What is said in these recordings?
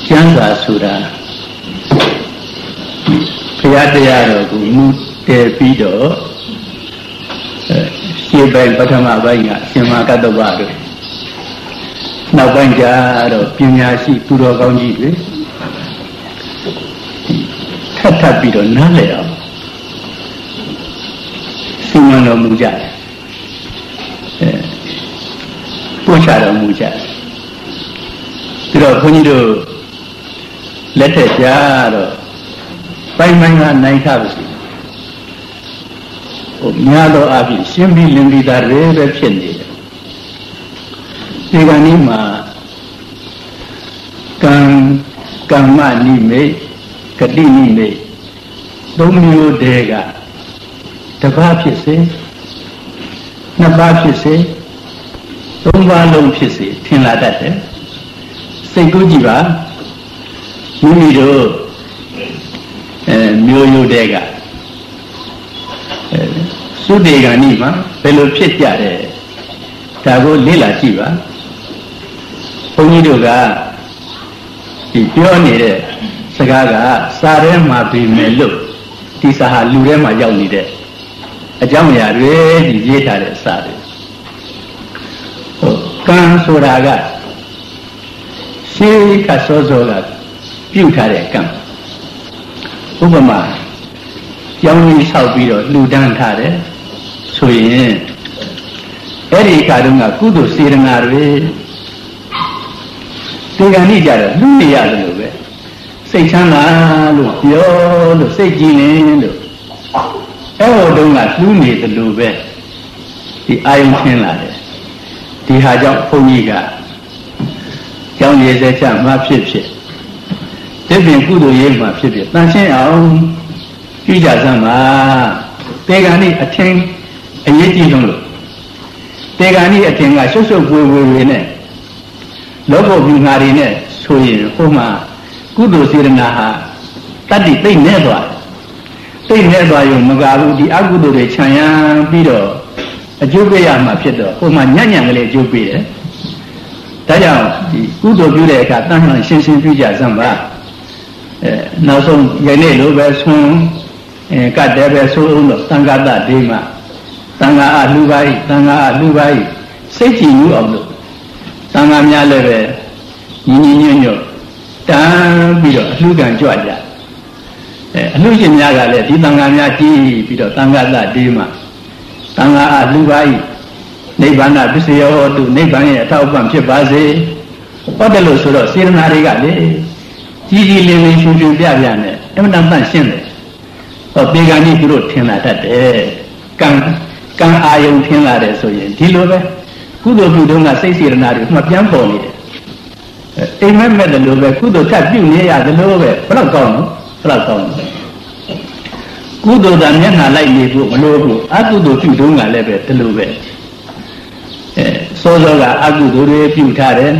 ကျမ်းစာဆိုတာဘုရားတရားတော်ကိုမူတည်ပြီးတော့ရှင်းပိုင်းပထမပိုင်းကအရှင်မကတ္တဝါတို့နောက်ပိုင်းကျတော့ပညာရှိသူတော်ကောင်းကြီးတွေထပ်ပြီးတော့နားလည်အောင်စီမံတော်မူကြတယ်ပို့ချတော်မူကြတယ်ပြီးတော့ခွန်ကြီးတို့လက်ထက်ကြတော့ပိုင်းပိုင်းကနိုင်ခပါစေများသောအားဖြင့်ရှင်းပြီးလင်းပြီးသားတွေပဲဖြစ်နေတယ်ဒီကနေ့မှာကမ္မနိမိတ်ဂတိနိမိတ်သုံးမျိုးတည်းကတစ်ပါးဖြစ်စေနှစ်ပါးဖြစ်စေသုံးပါးလုံးဖြစ်စေထင်လာတတ်တယ်စိတ်ကူးကြည့်ပါမိမိတို့မျိုးရိုးတည်းကသုတေဂာနိမှာဘယ်လိုဖြစ်ကြတယ်ဒါကိုလေ့လာကြည့်ပါဘုန်းကြီးတို့ကဒီပြောနေတဲ့စကားကစာထဲမှာပြီးမယ်လို့ဒီစာဟာလူထဲမှာရောက်နေတဲ့အကြောင်းအရာတွေဒီရေးထားတဲ့စာတွေကံဆိုတာကရှေးကစောစောကပြုထားတဲ့ကံဥပမာကျောင်းကြီးဆောက်ပြီးတော့လှူဒန်းထားတယ်ဆိုရင်အဲ့ဒီခါတုန်းကကုသိုလ်စေတနာတွေဒီကံကြီးကြတော့လှူနေရတယ်လို့ပဲစိတ်ချမ်းသာလို့ပြောလို့စိတ်ကြည်လင်လို့အဲ့ဟိုတုန်းကလှူနေတယ်လို့ပဲဒီအာယုံရှင်းလာတယ်ဒီဟာကြောင့်ဘုန်းကြီးကကျောင်းရေးစေချမှဖြစ်ဒီပြင်ကုသိုလ်ရေးမှဖြစ်တန်ရှင်းအောင်ပြုကြစမ်းပါတေဂာနိအထင်အရေးကြီးဆုံးလို့တေဂာနိအထင်ကရှုပ်ရှုပ်ပွေပွေတွေနဲ့လောဘပူငါတွေနဲ့ဆိုရင်ဟိုမှာကုသိုလ်စေတနာဟာတတ္တိသိမ့်နေသွားရုံမကဘူးဒီအကုသိုလ်တွေခြံရံပြီးတော့အကျိုးပေးရမှာဖြစ်တော့ဟိုမှာညံ့ကလေးအကျိုးပေးတယ်ဒါကြောင့်ဒီကုသိုလ်ပြုတဲ့အခါတန်လှန်ရှင်းရှင်းပြုကြစမ်းပါနောက်ဆုံးယနေ့လိုပဲဆွန်းကတ်တယ်ပဲဆိုအောင်တော့သံဃာတဒေမသံဃာအလှူပါ၏သံဃာအလှူပါ၏စိတ်ကြည်ညိုအောင်လို့သံဃာများလည်းပဲညီညွတ်တန်းပြီးတော့အလှူကံကြွကြအလှူရှင်များကလည်းဒီသံဃာများကြည်ပြီးတော့သံဃာတဒေမသံဃာအလှူပါ၏နိဗ္ဗာန်ပစ္စယောဟောတုနိဗ္ဗာန်ရဲ့အထောက်အပံ့ဖြစ်ပါစေဟုတ်တယ်လို့ဆိုတော့စေတနာတွေကလေကြီးလင်းလင်းရှင်းရှင်းပြနဲ့အမှန်တန်ရှင်းတယ်ဟောပေကံကြီးသူတို့ထင်လာတတ်တယ်ကံအာယုံထင်လာတယ်ဆိုရင်ဒီလိုပဲကုသိုလ်ပြုတုန်းကစိတ်စေတနာတွေမှပြန်ပေါ်နေတယ်အိမ်မက်တယ်လို့ပဲကုသိုလ်ထပ်ပြုနေရတယ်လို့ပဲဘယ်တော့ကောင်းနော်ဘယ်တော့ကောင်းနော်ကုသိုလ်ကမျက်နှာလိုက်နေဖို့မလိုဘူးအကုသိုလ်ပြုတုန်းကလည်းပဲဒီလိုပဲစောစောကအကုသိုလ်တွေပြုထားတယ်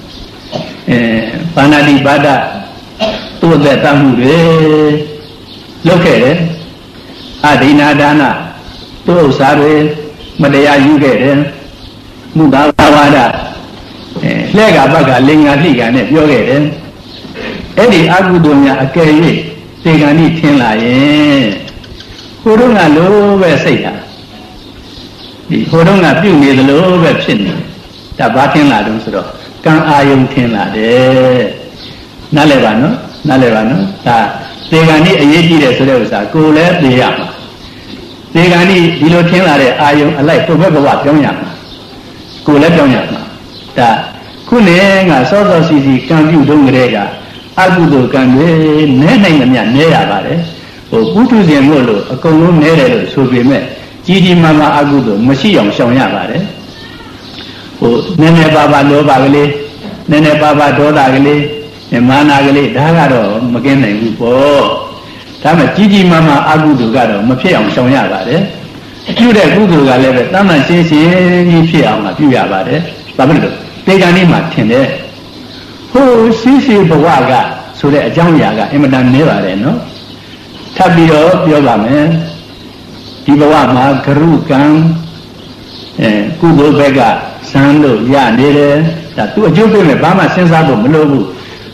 ပါဏာတိပါဒသို့သက်တမှုတွေလုပ်ခဲ့တယ်အဒိနာဒါနသူ့ဥစ္စာတွေမတရားယူခဲ့တယ်မုသာဝါဒလှဲ့ကပတ်ကလင်္ကာလှိကနဲ့ပြောခဲ့တယ်အဲ့ဒီအကုသိုလ်များအကယ်၍သေကံဤထင်လာရင်ဟိုတုန်းကလိုပဲစိတ်ဟာဒီဟိုတုန်းကပြုနေသလိုပဲဖြစ်နေဒါဘာထင်လာတုန်းဆိုတော့ကံအာယုံထင်လာတယ်နားလည်ပါနော်ဒါသေကံဤအရေးကြီးတယ်ဆိုတဲ့ဥစ္စာကိုယ်လည်းသိရမှာသေကံဤဒီလိုထင်လာတဲ့အာယုံအလိုက်ပုဗ္ဗဘဝပြောင်းရမှာကိုယ်လည်းပြောင်းရမှာဒါခုနေကစောစောစီကံပြုတုန်းကလေးကအကုသိုလ်ကံတွေနဲနိုင်မမြနဲရပါတယ်ဟိုပုထုဇဉ်မို့လို့အကုန်လုံးနဲတယ်လို့ဆိုပေမဲ့ကြီးမားမားအကုသိုလ်မရှိအောင်ရှောင်ရပါတယ်ဟိုနည်းနည်းပါးလောဘကလေးနည်းနည်းပါးဒေါသကလေးမာနကလေးဒါကတော့မကင်းနိုင်ဘူးပေါ့ဒါမှကြီးမားမားအကုသိုလ်ကတော့မဖြစ်အောင်ရှောင်ရပါတယ်ပြုတဲ့ကုသိုလ်ကလည်းပဲတမ်းမှန်ရှင်းကြီးဖြစ်အောင်ပြုရပါတယ်ဘာဖြစ်လို့တေကံនេះမှာထင်တယ်ဟိုရှိဘဝကဆိုတဲ့အကြောင်းအရာကအင်မတန်နည်းပါတယ်နော်ထပ်ပြီးတော့ပြောပါမယ်ဒီဘဝမှာဂရုကံကုသိုလ်ဘက်ကဇံလို့ရနေတယ်ဒါသူအကျိုးပေးမယ်ဘာမှစဉ်းစားဖို့မလိုဘူးဘ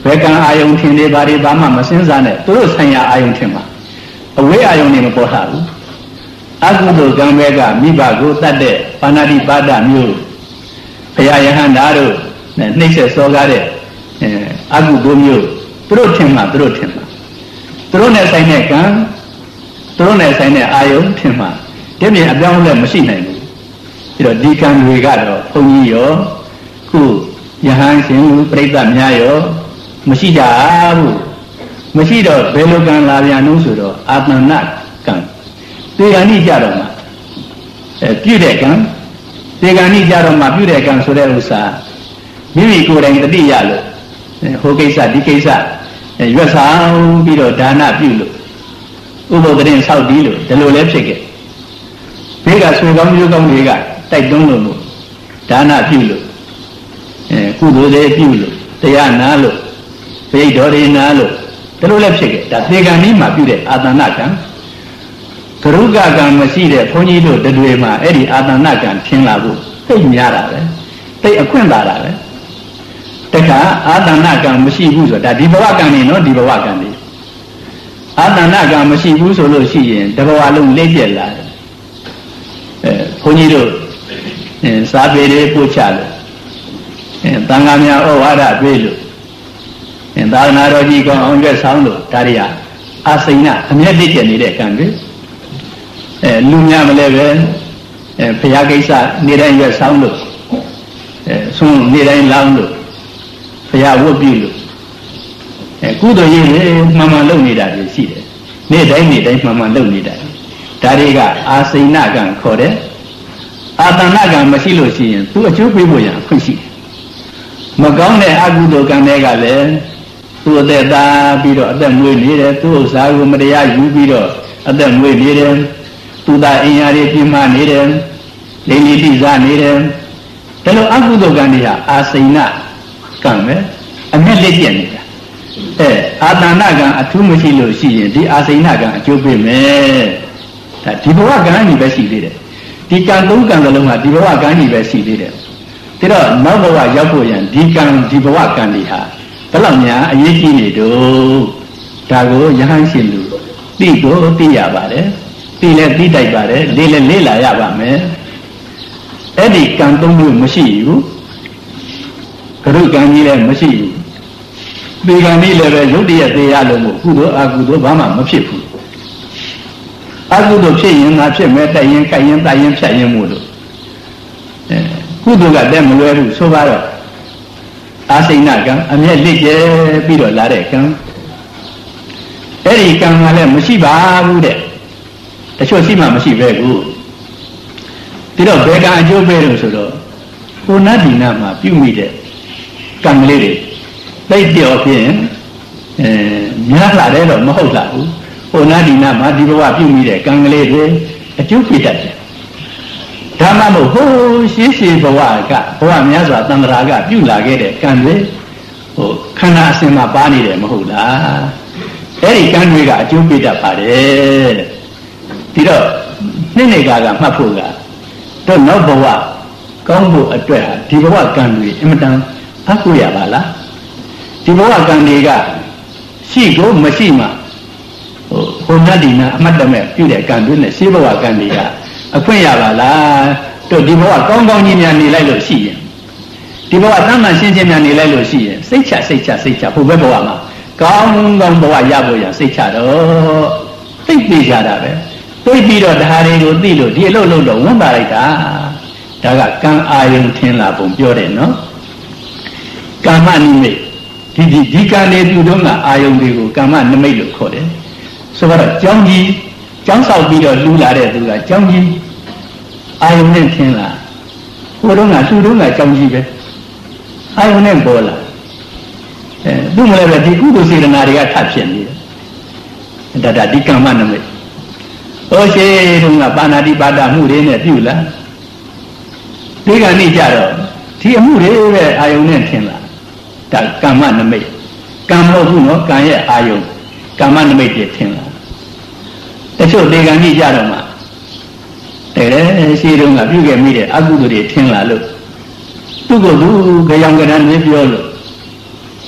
ကံအာယုံထင်တွေဘာတွေဘာမှမစင်းစားနဲ့သူတို့ဆိုင်ရာအာယုံထင်မှာအဝေးအာယုံတွေမပေါ်လာဘူးအကုသိုလ်ကံဘက်ကမိဘကိုတတ်တဲ့ပါဏာတိပါဒမျိုးဘုရားယဟန္တာတို့နှိမ့်ဆက်စောကားတဲ့အကုသိုလ်မျိုးသူတို့ထင်မှာသူတို့နဲ့ဆိုင်တဲ့ကံသူတို့နဲ့ဆိုင်တဲ့အာယုံထင်မှာဒီပြင်အပြောင်းလဲမရှိနိုင်ဘူးပြီးတော့ဒီကံတွေကတော့ဘုန်းကြီးရောခုယဟန်ရှင်ပြိဿများရောမရှိကြဘူးမရှိတော့ဘယ်လိုကံလာပြန်လို့ဆိုတော့အာတဏကံသေဂာနိကြတော့မှပြုတဲ့ကံသေဂာနိကြတော့မှပြုတဲ့ကံဆိုတဲ့ဥစ္စာမိမိကိုယ်တိုင်တတိယလို့ဟိုကိစ္စဒီကိစ္စရွက်ဆောင်ပြီးတော့ဒါနပြုလို့ဥပုသ်တင်ဆောက်ပြီးလို့ဒီလိုလဲဖြစ်ခဲ့ဘေးကဆွေကောင်းမျိုးကောင်းတွေကတိုက်တွန်းလို့ဒါနပြုလို့ကုသိုလ်တွေပြုလို့တရားနာလို့ဘိဓောတွေနာလို့ဒီလိုလဲဖြစ်ခဲ့ဒါသေဂာနိမှာပြုတဲ့အာတဏကံကရုကကံမရှိတဲ့ဘုန်းကြီးတို့တွေမှာအဲ့ဒီအာတဏကံထင်လာဖို့သိများတာပဲသိအခွင့်သာတာပဲတခါအာတဏကံမရှိဘူးဆိုတာဒီဘဝကံနေနော်ဒီဘဝကံနေအာတဏကံမရှိဘူးဆိုလို့ရှိရင်တဘဝလုံးလေးပြက်လာတယ်ဘုန်းကြီးတို့စာပေတွေပို့ချလို့သံဃာများဩဝါဒပေးလို့သာသနာတော်ကြီးကောင်းအောင်ရွက်ဆောင်လို့ဒါတွေကအာစိဏအမျက်တစ်ကျနေတဲ့ကံတွေလူများမလဲပဲဘုရားကိစ္စနေတိုင်းရွက်ဆောင်လို့ဆုံးနေတိုင်းလောင်းလို့ဘုရားဝတ်ပြုလို့ကုသိုလ်ရေးတွေမှန်မှန်လုပ်နေတာတွေရှိတယ်နေ့တိုင်းမှန်မှန်လုပ်နေတာဒါတွေကအာစိဏကံခေါ်တယ်အာတဏကံမရှိလို့ရှိရင်သူအကျိုးပေးဖို့ရအခွင့်ရှိတယ်မကောင်းတဲ့အကုသိုလ်ကံတွေကလည်းသူ့အသက်သားပြီးတော့အသက်မွေးနေတယ်သူ့ဥစ္စာကိုမတရားယူပြီးတော့အသက်မွေးနေတယ်သူသာအင်္ဂါတွေပြင်းမနေတယ်လိမ္မာတိစားနေတယ်ဒါလိုအကုသိုလ်ကံတွေဟာအာစိဏကံပဲအမျက်လက်ကျက်နေတာအာတဏကံအထူးမရှိလို့ရှိရင်ဒီအာစိဏကံအကျိုးပေးမယ်ဒါဒီဘဝကံကြီးပဲရှိသေးတယ်ဒီကံသုံးကံစလုံးကဒီဘဝကံကြီးပဲရှိသေးတယ်ဒါတော့နောက်ဘဝရောက်ဖို့ရန်ဒီကံဒီဘဝကံတွေဟာဘယ်လောက်များအရေးကြီးနေတော့ဒါကိုယဟန်ရှင်လူသိကိုသိရပါတယ်သိလဲသိတိုက်ပါတယ်လေးလဲလေးလာရပါမယ်အဲ့ဒီကံသုံးမျိုးမရှိဘူးကရုကံကြီးလည်းမရှိဘူးသေကံကြီးလည်းပဲရုပ်တရက်သေးရလို့မို့ကုသိုလ်အကုသိုလ်ဘာမှမဖြစ်ဘူးအကုသိုလ်ဖြစ်ရင်ငါဖြစ်မယ်တိုက်ရင်ကိုက်ရင်တိုက်ရင်ဖြတ်ရင်မို့လို့ကုသိုလ်ကတည်းမလွယ်ဘူးဆိုပါတော့အာစိဏကံအမျက်လက်ကျဲပြီးတော့လာတဲ့ကံအဲ့ဒီကံကလည်းမရှိပါဘူးတဲ့တချို့ရှိမှမရှိပဲကူဒီတော့ဘယ်ကံအကျိုးပေးလို့ဆိုတော့ဟိုနတ်ဒီနာမှာပြုမိတဲ့ကံကလေးတွေသိပြောဖြင့်များလာတယ်တော့မဟုတ်လားဘူးဟိုနတ်ဒီနာမှာဒီဘဝပြုမိတဲ့ကံကလေးတွေအကျိုးပေးတတ်တယ်ဓမ္မမို့ဟိုရှင်းရှင်းဘဝကဘဝများစွာတန်ត្រာကပြုလာခဲ့တဲ့ကံတွေဟိုခန္ဓာအစဉ်မှာပါနေတယ်မဟုတ်လားအဲ့ဒီကံတွေကအကျိုးပေးတတ်ပါတယ်ဒီတော့နှစ်နေကမှတ်ဖို့ကတော့နောက်ဘဝကောင်းဖို့အတွက်ဟာဒီဘဝကံတွေအင်မတန်အကူရပါလားဒီဘဝကံတွေကရှိကိုမရှိမှဟိုနတ်ဒီနာအမတ်တမဲ့ပြုတဲ့ကံတွေနဲ့ရှင်းဘဝကံတွေကအခွင့်ရပါလားတို့ဒီဘဝကောင်းကောင်းကြီးများနေလိုက်လို့ရှိရင်ဒီဘဝတမ်းမှန်ရှင်းရှင်းများနေလိုက်လို့ရှိရင်စိတ်ချဟိုဘက်ဘဝမှာကောင်းကောင်းဘဝရဖို့ရစိတ်ချတော့သိပြီးကြတာပဲသိပြီးတော့ဒါတွေကိုသိလို့ဒီအလုပ်လုပ်တော့ဝန်ပါလိုက်တာဒါကကံအာယုံထင်လာပုံပြောတယ်နော်ကာမနိမိတ်ဒီကံတွေပြုတော့ကအာယုံတွေကိုကာမနိမိတ်လို့ခေါ်တယ်ဆိုတော့ကြောင်းကြီးကျောင်းဆောက်ပြီးတော့လူလာတဲ့သူကကျောင်းကြီးအာယုံနဲ့ထင်လာဟိုတော့ကသူတို့ကကျောင်းကြီးပဲအာယုံနဲ့ပေါ်လာသူ့မလဲပဲဒီကုသိုလ်စေတနာတွေကထပ်ဖြစ်နေတယ်ဒါဒီကမ္မနမိတ်ဟောရှိတုန်းကပါဏာတိပါဒမှုတွေနဲ့ပြုလာဒီကနေ့ကြတော့ဒီအမှုတွေပဲအာယုံနဲ့ထင်လာဒါကမ္မနမိတ်ကံမဟုတ်ဘူးနော်ကံရဲ့အာယုံကမ္မနမိတ်တွေထင်လာတချို့ဒီကနေ့ကြတော့မှတဲ့ရှိတုန်းကပြုခဲ့မိတဲ့အကုသိုလ်တွေထင်လာလို့သူ့ကိုယ်သူကြောင်ကြံနေပြောလို့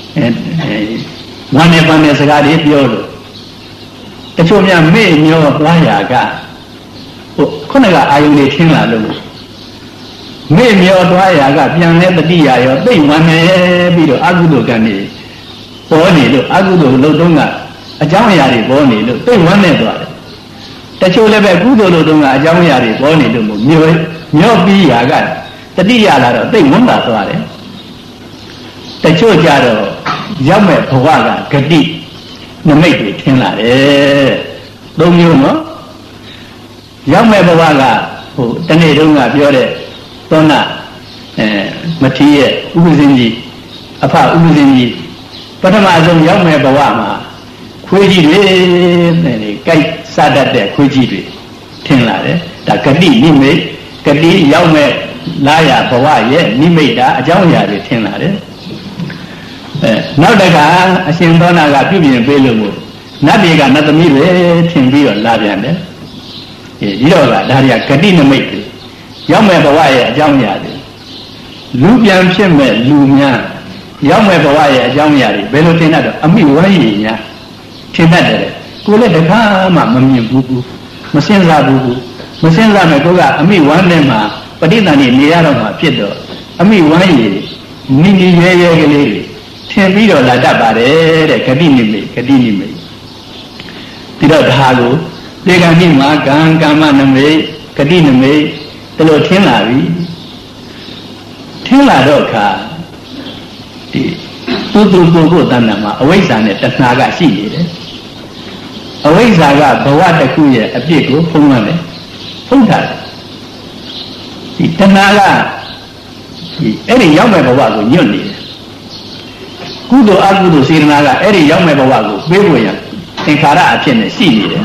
ဝမ်းနဲ့ပန်းနဲ့စကားတွေပြောလို့တချို့များမေ့မျောသွားရာကခုနကအာယုန်တွေထင်းလာလို့မေ့မျောသွားရာကပြန်လဲတတိယရောသိဝမ်းနေပြီးတော့အကုသိုလ်ကံတွေပေါ်နေလို့အကုသိုလ်လုပ်တော့ကအကြောင်းအရာတွေပေါ်နေလို့သိဝမ်းနေသွားတယ်တချို့လည်းပဲကုသိုလ်လုပ်တော့ကအကြောင်းအရာတွေပေါ်နေလို့မျောပြီးရာကတတိယလာတော့သိဝမ်းသာသွားတယ်တချို့ကြတော့ရောက်မဲ့ဘဝကဂတိနမိတ်တွေထင်းလာတယ်သုံးမျိုးနော်ရောက်မဲ့ဘဝကတနေ့တုန်းကပြောတဲ့သောနာမထီးရဲ့ဥပဇင်းကြီးအဖဥပဇင်းကြီးပထမဆုံးရောက်မဲ့ဘဝမှာခွေးကြီးတွေကြိုက်စားတတ်တဲ့ခွေးကြီးတွေထင်းလာတယ်ဒါဂတိနိမိတ်ဂတိရောက်မဲ့လာရဘဝရဲ့နိမိတ်တာအကြောင်းအရာတွေထင်းလာတယ်နောက်တခါအရှင်သောနာကပြုပြင်ပေးလို့မို့နတ်တွေကနတ်သမီးတွေထင်ပြီးတော့လာပြန်တယ်ဒီတော့ကဒါတွေကဂတိနမိတ်တွေရောက်မဲ့ဘဝရဲ့အကြောင်းအရာတွေလူပြန်ဖြစ်မဲ့လူများရောက်မဲ့ဘဝရဲ့အကြောင်းအရာတွေဘယ်လိုထင်တတ်တော့အမိဝမ်းရည်များထင်တတ်တယ်ကိုလည်းတခါမှမမြင်ဘူးမစင်စားဘူးမစင်စားမဲ့ကိုကအမိဝမ်းထဲမှာပဋိသန္ဓေနေရတော့မှဖြစ်တော့အမိဝမ်းရည်နိနိရဲရဲကလေးတွေထင်ပြီးတော့လာတတ်ပါတယ်တဲ့ဂတိနိမိတ်ဂတိနိမိတ်ဒီတော့ဒါကိုဒီကံဒီမှာကံကမ္မနမိတ်ဂတိနမိတ်ဒီလိုထင်လာပြီထင်လာတော့ခါဒီသူကိုတဏ္ဍာမှာအဝိဇ္ဇာနဲ့တဏှာကရှိနေတယ်အဝိဇ္ဇာကဘဝတစ်ခုရဲ့အပြစ်ကိုဖုံးရတယ်ဖုံးထားတယ်ဒီတဏှာကဒီအဲ့ဒီရောက်မဲ့ဘဝကိုညွတ်နေတယ်ကုသိုလ်အကုသိုလ်စေတနာကအဲ့ဒီရောက်မဲ့ဘဝကိုပေးဖို့ရသင်္ခါရအဖြစ်နဲ့ရှိနေတယ်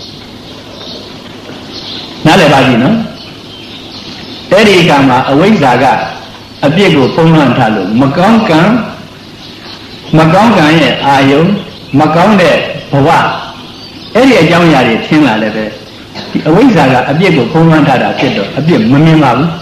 နားလည်ပါကြည့်နော်အဲ့ဒီကံမှာအဝိဇ္ဇာကအပြစ်ကိုဖုံးလွှမ်းထားလို့မကောင်းကံရဲ့အာယုံမကောင်းတဲ့ဘဝအဲ့ဒီအကြောင်းအရာတွေထင်းလာလည်းပဲဒီအဝိဇ္ဇာကအပြစ်ကိုဖုံးလွှမ်းထားတာဖြစ်တော့အပြစ်မမြင်ပါဘူး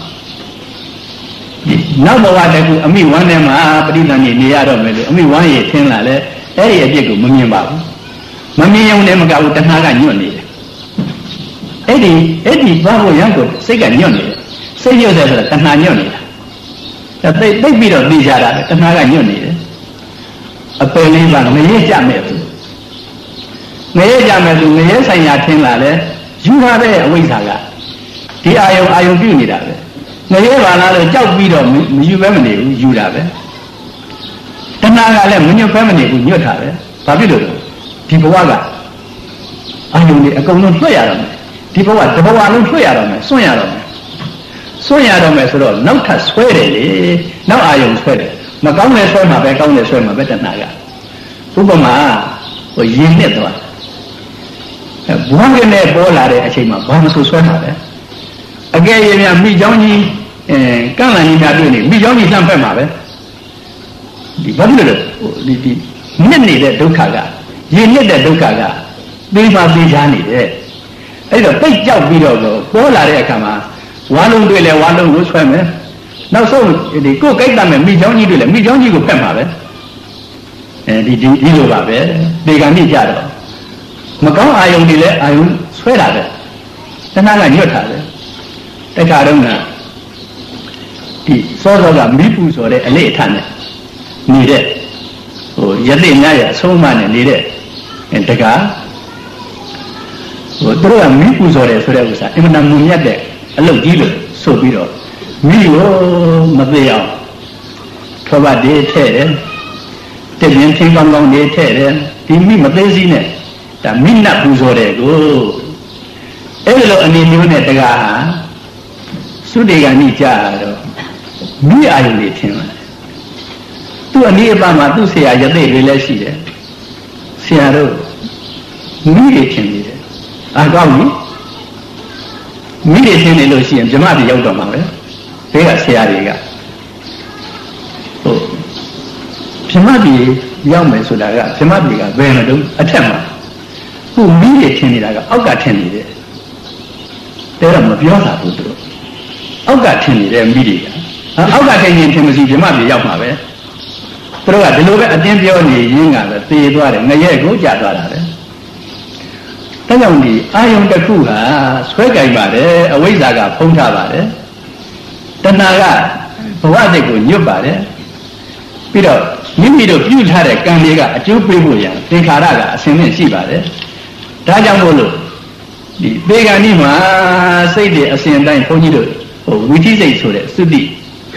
နောက်ဘဝတကူအမိဝမ်းထဲမှာပဋိသန္ဓေနေရတော့မယ်လို့အမိဝမ်းရည်ထင်းလာလဲအဲ့ဒီအပြစ်ကိုမမြင်ပါဘူးမမြင်ရုံနဲ့မကဘူးတဏှာကညွတ်နေတယ်အဲ့ဒီဘာလို့ရကိုစိတ်ကညွတ်နေတယ်စိတ်ညွတ်တယ်ဆိုတာတဏှာညွတ်နေတာဒါသိပြီးတော့သိကြတာတဏှာကညွတ်နေတယ်အပယ်လေးပါငရဲကြမဲ့ဘူးငရဲကြမဲ့သူငရဲဆိုင်ရာထင်းလာလဲယူထားတဲ့အဝိဇ္ဇာကဒီအာယုံပြုနေတာပဲငရဲပါလားလို့ကြောက်ပြီးတော့မယူပဲမနေဘူးယူတာပဲတဏှာကလည်းမညွတ်ပဲမနေဘူးညွတ်တာပဲဘာဖြစ်လို့လဲဒီဘဝကအာယုံတွေအကုန်လုံးလွှတ်ရတော့မယ်ဒီဘဝတစ်ဘဝလုံးလွှတ်ရတော့မယ်စွန့်ရတော့မယ်ဆိုတော့နောက်ထပ်ဆွဲတယ်လေနောက်အာယုံဆွဲတယ်မကောင်းတဲ့ဆွဲမှာပဲကောင်းတဲ့ဆွဲမှာပဲတဏှာကဥပမာရင်နဲ့သွားဘဝကနေပေါ်လာတဲ့အချိန်မှာဘာမှဆွဲတာပဲအကယ်၍များမိเจ้าကြီးကန့်လန့်ကြီးများတွေ့နေမိเจ้าကြီးလှမ်းဖက်မှာပဲဒီဘာဖြစ်လို့လဲဒီမြင့်နေတဲ့ဒုက္ခကရင်မြင့်တဲ့ဒုက္ခကသိပါသိချာနေတယ်အဲ့တော့တိတ်ကြောက်ပြီးတော့ပေါ်လာတဲ့အခါမှာဝါလုံးတွေ့လဲဝါလုံးကိုဆွဲမယ်နောက်ဆုံးဒီကိုယ်ကြိုက်တတ်မယ်မိเจ้าကြီးတွေ့လဲမိเจ้าကြီးကိုဖက်မှာပဲဒီလိုပါပဲဒီကံကြီးကြတော့မကောင်းအာယုန်တွေလဲအာယုန်ဆွဲတာပဲတဏှာကညွတ်တာပဲတခါတော့ကဒီစောကမိပူဆိုတဲ့အလေးအထနဲ့နေတဲ့ယသိများရဲ့အဆုံးအမနဲ့နေတဲ့တကားသူတို့ကမိပူဆိုတယ်ဆိုတဲ့ဥစ္စာအင်မတန်မုံမြတ်တဲ့အလုပ်ကြီးလို့ဆိုပြီးတော့မိကိုမသေးအောင်ထောပတ်တွေထည့်တယ်တပြင်းချင်းကောင်းကောင်းတွေထည့်တယ်ဒီမိမသေးစီးနဲ့ဒါမိနတ်ပူဆိုတယ်ကိုအဲ့လိုအနေမျိုးနဲ့တကားဟာသုတေဂာနိကြာတော့မိအာယုန်တွေထင်လာတယ်သူ့အနည်းအပါမှာသူ့ဆရာယသိတွေလည်းရှိတယ်ဆရာတို့မိတွေထင်နေတယ်အကောင်းကြီးမိတွေထင်နေလို့ရှိရင်ဗြဟ္မတိရောက်တော့မှာပဲဘေးကဆရာတွေကဗြဟ္မတိရောက်မယ်ဆိုတာကဗြဟ္မတိကဘယ်မှာတော့အထက်မှာခုမိတွေထင်နေတာကအောက်ကထင်နေတယ်တဲတော့မပြောတာဘူးသူတို့အောက်ကထင်နေတဲ့မိတွေကအောက်ကထင်ရင်ထင်မရှိဗြဟ္မတိရောက်မှာပဲသူတို့ကဒီလိုပဲအတင်းပြောနေရင်းကပဲသေသွားတယ်ငရဲကိုကြာသွားတာပဲဒါကြောင့်ဒီအာယုံတစ်ခုဟာဆွဲကြိုင်ပါတယ်အဝိဇ္ဇာကဖုံးထားပါတယ်တဏှာကဘဝစိတ်ကိုညွတ်ပါတယ်ပြီးတော့မိမိတို့ပြုထားတဲ့ကံတွေကအကျိုးပေးဖို့ရန်သင်္ခါရကအစဉ်နဲ့ရှိပါတယ်ဒါကြောင့်မို့လို့ဒီပေဂဏိမှာစိတ်တွေအစဉ်တိုင်းဘုန်းကြီးတို့ဝိသိစိတ်ဆိုတဲ့သုတိ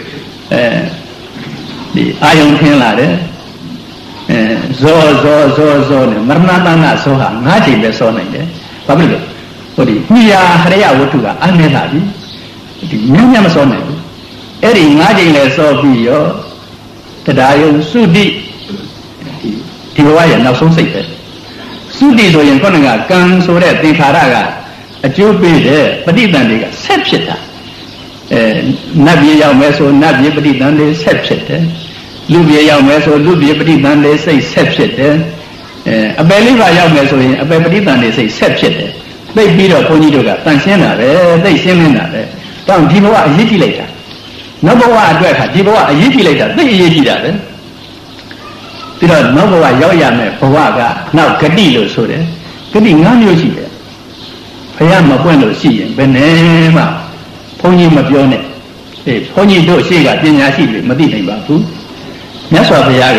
ဒီအာယုံထင်းလာတယ်ဇောနဲ့မရဏတနာဇောဟာ၅ချိန်ပဲစောနိုင်တယ်ဘာဖြစ်လို့ဟိုဒီမိယာဟရိယဝတ္ထုကအနည်းလာပြီဒီညံ့မစောနိုင်ဘူးအဲ့ဒီ၅ချိန်လဲစောပြီးရောတရားယုံသုတိဒီဘဝရဲ့နောက်ဆုံးစိတ်ပဲသုတိဆိုရင်ခေါင်းကကံဆိုတဲ့သင်္ခါရကအကျိုးပေးတဲ့ပဋိသန္ဓေကဆက်ဖြစ်တာနတ်ပြည်ရောက်မယ်ဆိုနတ်ပြည်ပဋိသန္ဓေဆက်ဖြစ်တယ်လူပြည်ရောက်မယ်ဆိုလူပြည်ပဋိသန္ဓေစိတ်ဆက်ဖြစ်တယ်အပယ်လေးပါရောက်မယ်ဆိုရင်အပယ်ပဋိသန္ဓေစိတ်ဆက်ဖြစ်တယ်သိပြီးတော့ဘုန်းကြီးတို့ကတန်ရှင်းတာပဲသိရှင်းနေတာပဲတောင်းဒီဘဝအရေးကြီးလိုက်တာနောက်ဘဝအတွက်ခါဒီဘဝအရေးကြီးလိုက်တာသိအရေးကြီးတာပဲပြီးတော့နောက်ဘဝရောက်ရမယ်ဘဝကနောက်ဂတိလို့ဆိုတယ်ဂတိ၅မျိုးရှိတယ်ဘုရားမပွင့်လို့ရှိရင်ဘယ်နဲ့မှဘုန်းကြီးမပြောနဲ့ဘုန်းကြီးတို့ရှေ့ကပညာရှိတွေမသိနိုင်ပါဘူးမြတ်စွာဘုရားက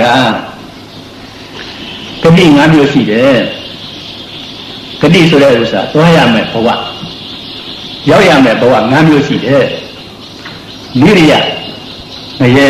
ဂတိ၅မျိုးရှိတယ်ဂတိဆိုတဲ့ဥစ္စာသွားရမယ်ဘဝရောက်ရမယ်ဘဝ၅မျိုးရှိတယ်နိရိယငရဲ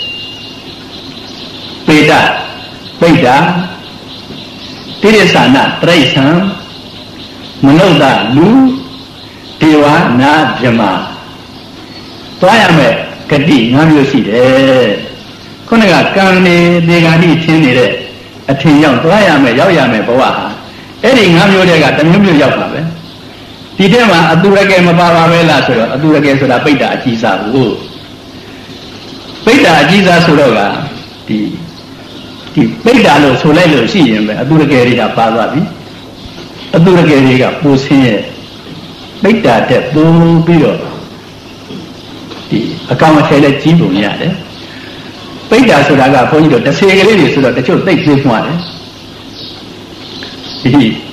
ပေတပိဋ္ဌာတိရစ္ဆာနတရိစ္ဆာန်မနုဿလူဒေဝနာဗြဟ္မာသွားရမယ်ဂတိ၅မျိုးရှိတယ်ခုနကကံနေဒေဂာတိထင်းနေတဲ့အထင်ရောက်သွားရမယ်ရောက်ရမယ်ဘဝဟာအဲ့ဒီ၅မျိုးတည်းကတစ်မျိုးမျိုးရောက်ပါပဲဒီထဲမှာအတူရကယ်မပါပါပဲလားဆိုတော့အတူရကယ်ဆိုတာပိဋ္ဌာအကြီးစားဘူးပိဋ္ဌာအကြီးစားဆိုတော့ကဒီပိဋ္ဌာလို့ဆိုလိုက်လို့ရှိရင်ပဲအတူရကယ်တွေကပါသွားပြီအတူရကယ်တွေကပူဆင်းရဲ့ပိဋ္ဌာတက်ပိုးပြီးတော့ဒီအကောင်အထည်နဲ့ကြီးပုံရတယ်ပိဋ္ဌာဆိုတာကဘုန်းကြီးတို့တစ်ဆယ်ကလေးတွေဆိုတော့တချို့သိပ်သေးမှွားတယ်ဒီ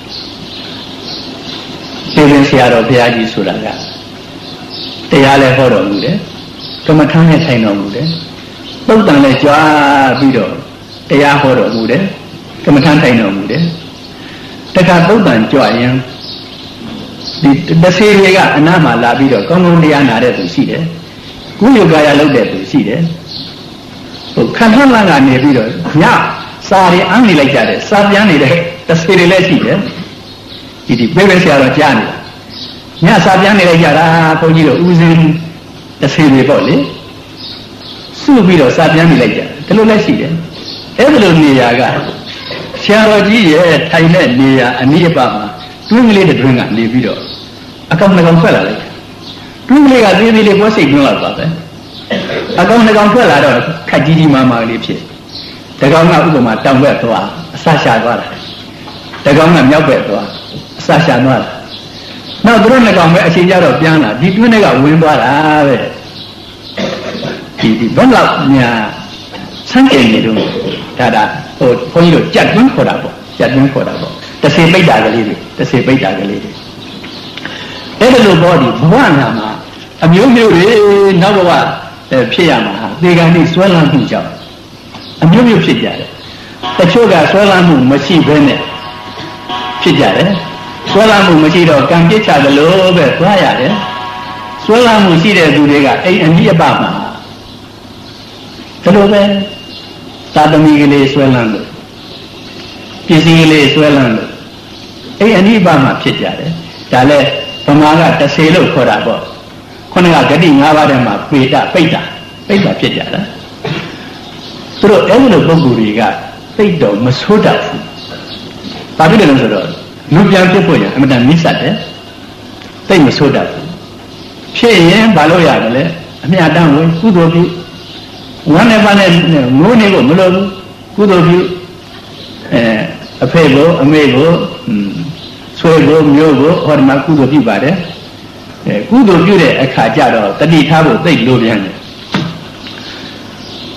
သေရင်ဆရာတော်ဘုရားကြီးဆိုတာကတရားလည်းဟောတော်မူတယ်ကမ္မထမ်းနဲ့ထိုင်တော်မူတယ်သုတ်တန်လည်းကြွားပြီးတော့တရားဟောတော်မူတယ်ကမ္မထမ်းထိုင်တော်မူတယ်တခါသုတ်တန်ကြွရင်ဒီတစ်ဆယ်တွေကအနားမှာလာပြီးတော့ကောင်းကောင်းတရားနာတဲ့သူရှိတယ်ကုယုကာယလုပ်တဲ့သူရှိတယ်ဟိုခံထမ်းလန်းကနေပြီးတော့ညစာတွေအမ်းနေလိုက်ကြတယ်စာပြန်နေတဲ့တစ်ဆယ်တွေလည်းရှိတယ်ဒီပဲပဲဆရာတော်ကြားနေတာညစာပြန်နေလိုက်ကြတာဘုန်းကြီးတို့ဦးစင်းတစ်ဆယ်တွေပေါ့လေစုပြီးတော့စာပြန်နေလိုက်ကြတယ်ဒီလိုလည်းရှိတယ်အဲ့ဒီလိုနေရာကဆရာတော်ကြီးရဲ့ထိုင်တဲ့နေရာအနည်းအပါမှာတွင်းကလေးတွင်းကနေပြီးတော့အကောင်နှကောင်ထွက်လာလိုက်တွင်းကလေးကသေးသေးလေးပေါ်စိတ်တွင်းလာပါပဲအကောင်နှကောင်ထွက်လာတော့ခက်ကြီးကြီးမားမားလေးဖြစ်တကောင်ကဥပမာတောင်ဘက်သွားအဆရှာသွားတာတကောင်ကမြောက်ဘက်သွားအဆရှာသွားတာနောက်သူတို့နှစ်ကောင်ပဲအချိန်ကြတော့ပြန်လာဒီတွင်းတွေကဝင်သွားတာပဲဒီဘယ်လောက်ညာဆန်းကျင်နေတော့ဒါဟိုဘုန်းကြီးတို့ကြက်တွင်းခေါ်တာပေါ့ကြက်တွင်းခေါ်တာပေါ့တစ်စေပိဋ္ဌာကလေးတွေတစ်စေပိဋ္ဌာကလေးတွေအဲ့ဒါလိုပေါ့ဒီဘဝနာမှာအမျိုးမျိုးတွေနောက်ဘဝဖြစ်ရမှာဟာသေကံនេះဆွဲလန်းမှုကြောင့်အမျိုးမျိုးဖြစ်ကြတယ်တချို့ကဆွဲလန်းမှုမရှိဘဲနဲ့ဖြစ်ကြတယ်ဆွဲလန်းမှုမရှိတော့ကံပြစ်ချသလိုပဲသွားရတယ်ဆွဲလန်းမှုရှိတဲ့သူတွေကအိမ်အနိယပမှာဒီလိုပဲသာသမီကလေးဆွဲလန်းလို့ပစ္စည်းကလေးဆွဲလန်းလို့အိမ်အနိယပမှာဖြစ်ကြတယ်ဒါလည်းဗမာကတစ်စေလို့ခေါ်တာပေါ့ခုနကဂတိ၅ပါးထဲမှာပိဋ္ဌဖြစ်ကြတာသူတို့အဲ့လိုပုဂ္ဂိုလ်တွေကသိတော့မဆိုးတတ်ဘူးဘာဖြစ်လဲဆိုတော့လူပြန်ဖြစ်ဖို့ရအမှန်တန်နိစ္စတယ်သိမဆိုးတတ်ဘူးဖြစ်ရင်ဘာလို့ရတယ်လဲအမြတ်တမ်းဝင်ကုသိုလ်ပြုဝမ်းနဲ့ပါနဲ့ငိုးနေဖို့မလိုဘူးကုသိုလ်ပြုအဖေကိုအမေကိုဆွေကိုမျိုးကိုဟောဒီမှာကုသိုလ်ပြုပါတယ်ကုသိုလ်ပြုတဲ့အခါကျတော့တတိထားဖို့သိလို့ပြန်တယ်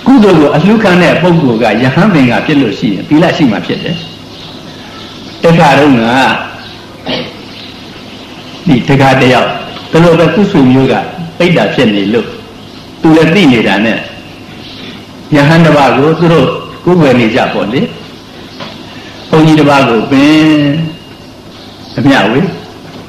ကုသိုလ်ကိုအလှခံတဲ့ပုဂ္ဂိုလ်ကယဟန်ပင်ကဖြစ်လို့ရှိရင်သီလရှိမှဖြစ်တယ်တခါတော့ကဒီတခါတယောက်သူတို့ပဲကုဆွေမျိုးကပိဋ္ဌာဖြစ်နေလို့သူလည်းသိနေတာနဲ့ယဟန်တစ်ပါးကိုသူတို့ကိုယ်ွယ်နေကြပေါ့လေဘုန်းကြီးတစ်ပါးကိုပင်အမြဝေး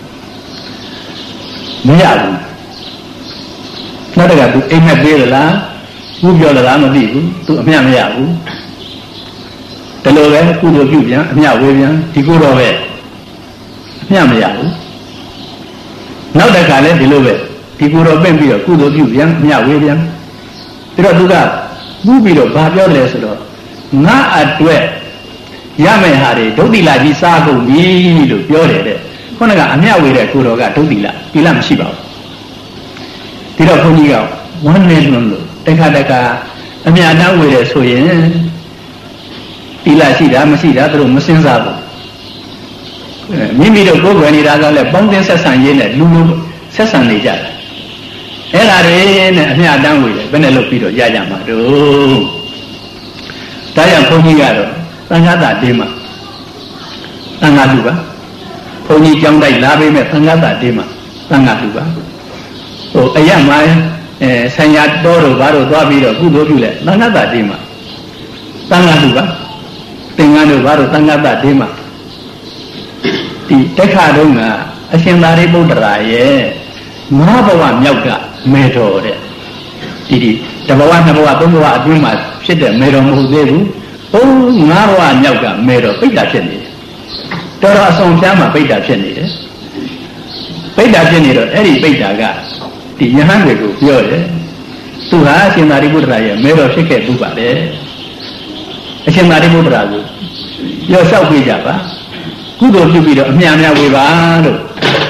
မရဘူးနောက်တကသူအိမ်မက်ပေးသလားဘူးပြောသလားမသိဘူးသူအမြမရဘူးဒါလိုပဲကုသိုလ်ပြုပြန်အမြဝေးပြန်ဒီကိုတော့ပဲအမြမရဘူးနောက်တခါလဲဒီလိုပဲဒီကိုတော့ပင့်ပြီးတော့ကုသိုလ်ပြုပြန်အမြဝေးပြန်ပြီးတော့သူကဘူးပြီးတော့ဘာပြောလဲဆိုတော့ငါအတွက်ရမယ့်ဟာတွေဒုတိလကြီးစားကုန်ပြီလို့ပြောတယ်တဲ့ခုနကအမြဝေးတဲ့ကိုတော်ကဒုတိလတိလမရှိပါဘူးဒီတော့ဘုန်းကြီးကဝမ်းနေလို့တခါတခါအမြတန်းဝေတယ်ဆိုရင်တိလရှိတာမရှိတာသူတို့မစင်စားဘူးမိမိတို့ကိုယ်ွယ်နေတာကလည်းပေါင်းတင်ဆက်ဆံရေးနဲ့လူလူဆက်ဆံနေကြတယ်အဲ့ဒါတွေနဲ့အမြတန်းဝေတယ်ဘယ်နဲ့လုပ်ပြီးတော့ရကြမှာတို့ဒါကြောင့်ဘုန်းကြီးကတော့သံဃာတာတင်းမှာသံဃာလူပါဘုန်းကြီးကြောင်းတိုက်လာပေးမဲ့သံဃာတာတင်းမှာသံဃာလူပါဟိုအရမဆိုင်ရာတော်တို့ဘာတို့သွားပြီးတော့ကုသိုလ်ပြုလဲသံဃာတာတင်းမှာသံဃာလူပါသင်္ကန်းတို့ဘာတို့သံဃာတာတင်းမှာဒီတက်ခါတုန်းကအရှင်သာရိပုတ္တရာရဲ့ငါးဘဝမြောက်ကမေတော်တဲ့ဒီတဘဝနှစ်ဘဝသုံးဘဝအတွင်းမှာဖြစ်တဲ့မေတော်မဟုတ်သေးဘူးဘုံငါးဘဝမြောက်ကမေတော်ပိဋကဖြစ်နေတယ်တော်တော်အဆောင်ပြားမှာပိဋကဖြစ်နေတယ်ပိဋကဖြစ်နေတော့အဲ့ဒီပိဋကကဒီယဟန်တွေကိုပြောတယ်သူဟာအရှင်သာရိပုတ္တရာရဲ့မေတော်ဖြစ်ခဲ့သူပါလေအရှင်သာရိပုတ္တရာကိုရောလျှောက်ပြကြပါကုသိုလ်ပြုပြီးတော့အမြတ်များဝေပါလို့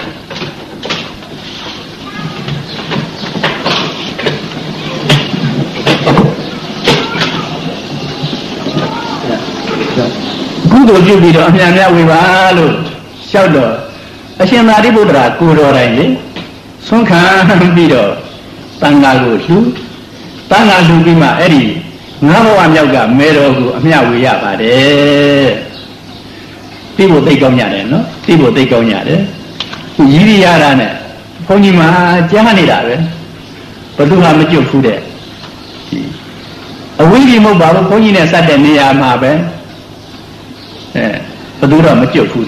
ကုသိုလ်ပြုပြီးတော့အမြတ်များဝေပါလို့လျှောက်တော့အရှင်သာရိပုတ္တရာကိုတော်တိုင်လေဆုံးခံပြီးတော့တန်ဃာကိုလှူတန်ဃာလှူပြီးမှအဲ့ဒီငါးဘဝမြောက်ကမဲတော်ကိုအမြတ်ဝေရပါတယ်သိဖို့သိကောင်းရတယ်နော်သိဖို့သိကောင်းရတယ်သူရည်ရည်ရတာနဲ့ဘုန်းကြီးမှာကြားနေတာပဲဘသူမှမကြွဘူးတဲ့အဝိဓိမဟုတ်ပါဘူးဘုန်းကြီးနဲ့စတဲ့နေရာမှာပဲဘသူတော့မကြွဘူး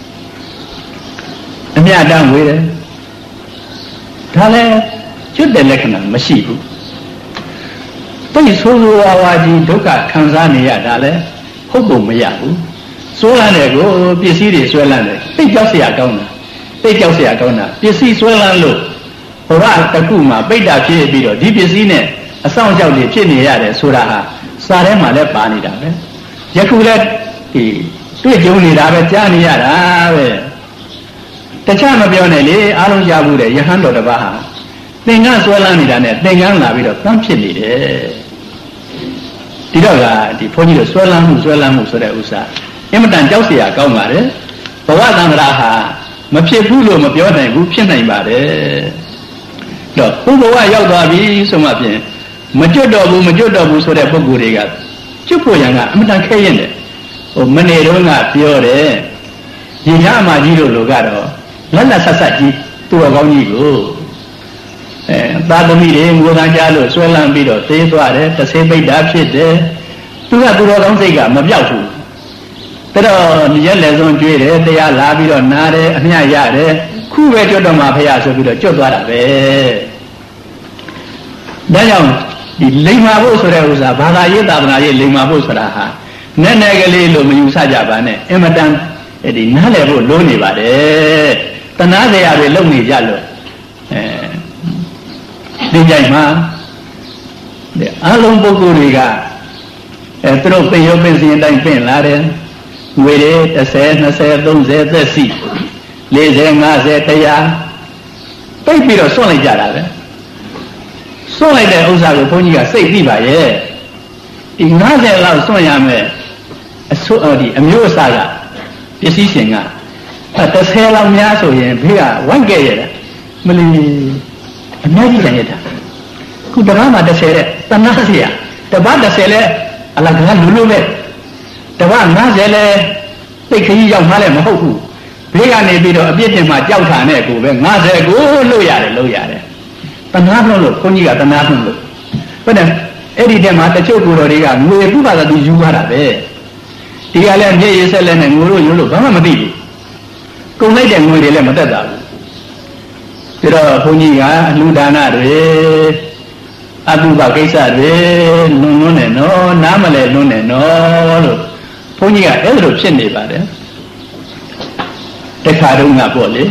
တဲ့အမြတ်တမ်းဝေးတယ်ဒါလည်းကျွတ်တဲ့လက္ခဏာမရှိဘူးတိတ်ဆိုးဆိုးဝါးဝါကြီးဒုက္ခခံစားနေရတာလည်းဟုတ်ပုံမရဘူးဆွဲလန်းတယ်ကိုပစ္စည်းတွေဆွဲလန်းတယ်သိကြောက်เสียကောင်းတာသိကြောက်เสียကောင်းတာပစ္စည်းဆွဲလန်းလို့ဘဝတစ်ခုမှာပိဋကဖြစ်ပြီးတော့ဒီပစ္စည်းနဲ့အဆောင်အယောက်တွေဖြစ်နေရတယ်ဆိုတာဟာစာထဲမှာလည်းပါနေတာပဲယခုလည်းဒီတွေ့ကြုံနေတာပဲကြားနေရတာပဲတခြားမပြောနဲ့လေအားလုံးကြားဘူးတဲ့ယဟန်တော်တစ်ပါးဟာသင်္ကန်းဆွဲလန်းနေတာနဲ့သင်္ကန်းလာပြီးတော့တန်းဖြစ်နေတယ်ဒီတော့ကဒီဘုန်းကြီးတို့ဆွဲလန်းမှုဆိုတဲ့ဥစ္စာအင်မတန်ကြောက်เสียကောင်းပါတယ်ဘဝသံဃာဟာမဖြစ်ဘူးလို့မပြောနိုင်ဘူးဖြစ်နိုင်ပါတယ်တော့ဘုဘဝရောက်သွားပြီဆိုမှဖြင့်မကျွတ်တော့ဘူးဆိုတဲ့ပုဂ္ဂိုလ်တွေကကျွတ်ဖို့ရန်ကအင်မတန်ခဲရင်တယ်ဟိုမနေ့တုန်းကပြောတယ်ရင်ရအမကြီးတို့လိုကတော့လက်လက်ဆက်ဆက်ကြီးသူတော်ကောင်းကြီးကိုသာသမီတွေငိုခံကြလို့ဆွဲလန်းပြီးတော့သေးသွားတယ်တဆေးပိဋ္ဌာဖြစ်တယ်သူကသူတော်ကောင်းစိတ်ကမပြောက်ဘူးဒါတော့ရက်လက်စွန်းကျွေးတယ်တရားလာပြီးတော့နားတယ်အမြတ်ရတယ်ခုပဲကျွတ်တော့မှဖះဆိုပြီးတော့ကျွတ်သွားတာပဲဒါကြောင့်ဒီလိမ္မာဖို့ဆိုတဲ့ဥစ္စာဘာသာရေးသာသနာရေးလိမ္မာဖို့ဆိုတာဟာနည်းနည်းကလေးလို့မယူဆကြပါနဲ့အင်မတန်ဒီနားလည်ဖို့လိုနေပါတယ်တဏှာတရားတွေလုံနေကြလို့ဒီကြိုင်မှာအလုံးပုဂ္ဂိုလ်တွေကသူတို့ပင်ရုပ်ပင်စင်တိုင်းပင့်လာတယ်ငွေတွေ30 20 30သက်စီ40 50 100ပိတ်ပြီးတော့စွန့်လိုက်ကြတာပဲစွန့်လိုက်တဲ့ဥစ္စာကိုဘုန်းကြီးကစိတ်သိပါရဲ့ဒီ90လောက်စွန့်ရမယ်ဒီအမျိုးအစားကပစ္စည်းရှင်က30လောက်များဆိုရင်ဘေးကဝိုက်ခဲ့ရတာမလီအများကြီးကြံရတာခုတကားမှာ30တဲ့တဏှာเสียတတပတ်30လဲအလကားလူလို့ပဲတပတ်50လဲသိခကြီးရောက်မှလည်းမဟုတ်ဘူးဘေးကနေပြီးတော့အပြစ်တင်မှကြောက်တာနဲ့ကိုပဲ50ကိုလို့ရတယ်လို့ရတယ်တဏှာလုံးလို့ခွန်ကြီးကတဏှာလုံးလို့ဘယ်နဲ့အဲ့ဒီတည်းမှာတချို့ကိုယ်တော်တွေကငွေပုပ္ပါဒသူယူရတာပဲဒီကလည်းမျက်ရည်ဆက်လက်နဲ့ငိုလို့ရိုးလို့ဘာမှမသိဘူးကုန်လိုက်တဲ့ငွေတွေလည်းမသက်သာဘူးဒါတော့ဘုန်းကြီးကအလှူဒါနတွေအတုပကိစ္စတွေလွန်လွန်းနေနော်နားမလဲလွန်းနေနော်လို့ဘုန်းကြီးကအဲ့လိုဖြစ်နေပါတယ်တခါတုန်းကပေါ့လေ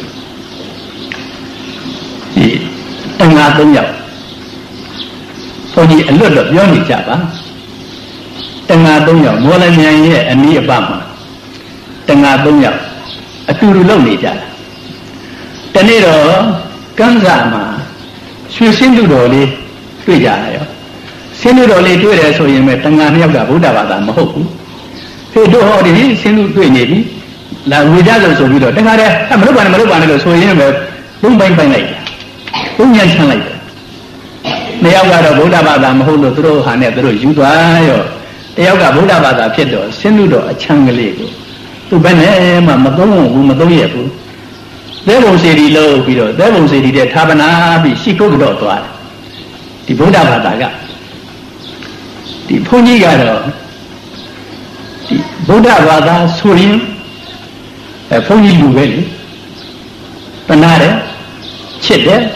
ဒီတန်ဃာ3ယောက်ဘုန်းကြီးအလွတ်တော့ပြောနေကြပါတန်ဃာ3ယောက်မော်လမြိုင်ရဲ့အနီးအပတ်မှာတန်ဃာ3ယောက်အတူတူလုပ်နေကြတာတနေ့တော့ကမ်းစာမှာရွှေစင်းလူတော်လေးတွေ့ကြတယ်ရောစင်းလူတော်လေးတွေ့တယ်ဆိုရင်ပဲတန်ဃာ2ယောက်ကဗုဒ္ဓဘာသာမဟုတ်ဘူးဟေ့တို့ဟောဒီစင်းလူတွေ့နေပြီလာဝေကြလို့ဆိုပြီးတော့တခါတည်းမလုပ်ပါနဲ့လို့ဆိုရင်ပဲသုံးပိုင်းလိုက်တယ်သုံးညချမ်းလိုက်တယ်နှစ်ယောက်ကတော့ဗုဒ္ဓဘာသာမဟုတ်လို့သူတို့ဟာနဲ့သူတို့ယူသွားရောတယောက်ကဗုဒ္ဓဘာသာဖြစ်တော့စင်းလူတော်အချမ်းကလေးကိုသူဘယ်နဲ့မှမသုံးဘူးမသုံးရဘူးသဲဘုံစေတီလို့ပြီးတော့သဲဘုံစေတီတဲ့ဌာပနာပြီးရှိကုတ်တော့သွားတယ်ဒီဗုဒ္ဓဘာသာကဒီဘုန်းကြီးကတော့ဒီဗုဒ္ဓဘာသာဆိုရင်ဘုန်းကြီးလူပဲလေပနာတယ်ချစ်တယ်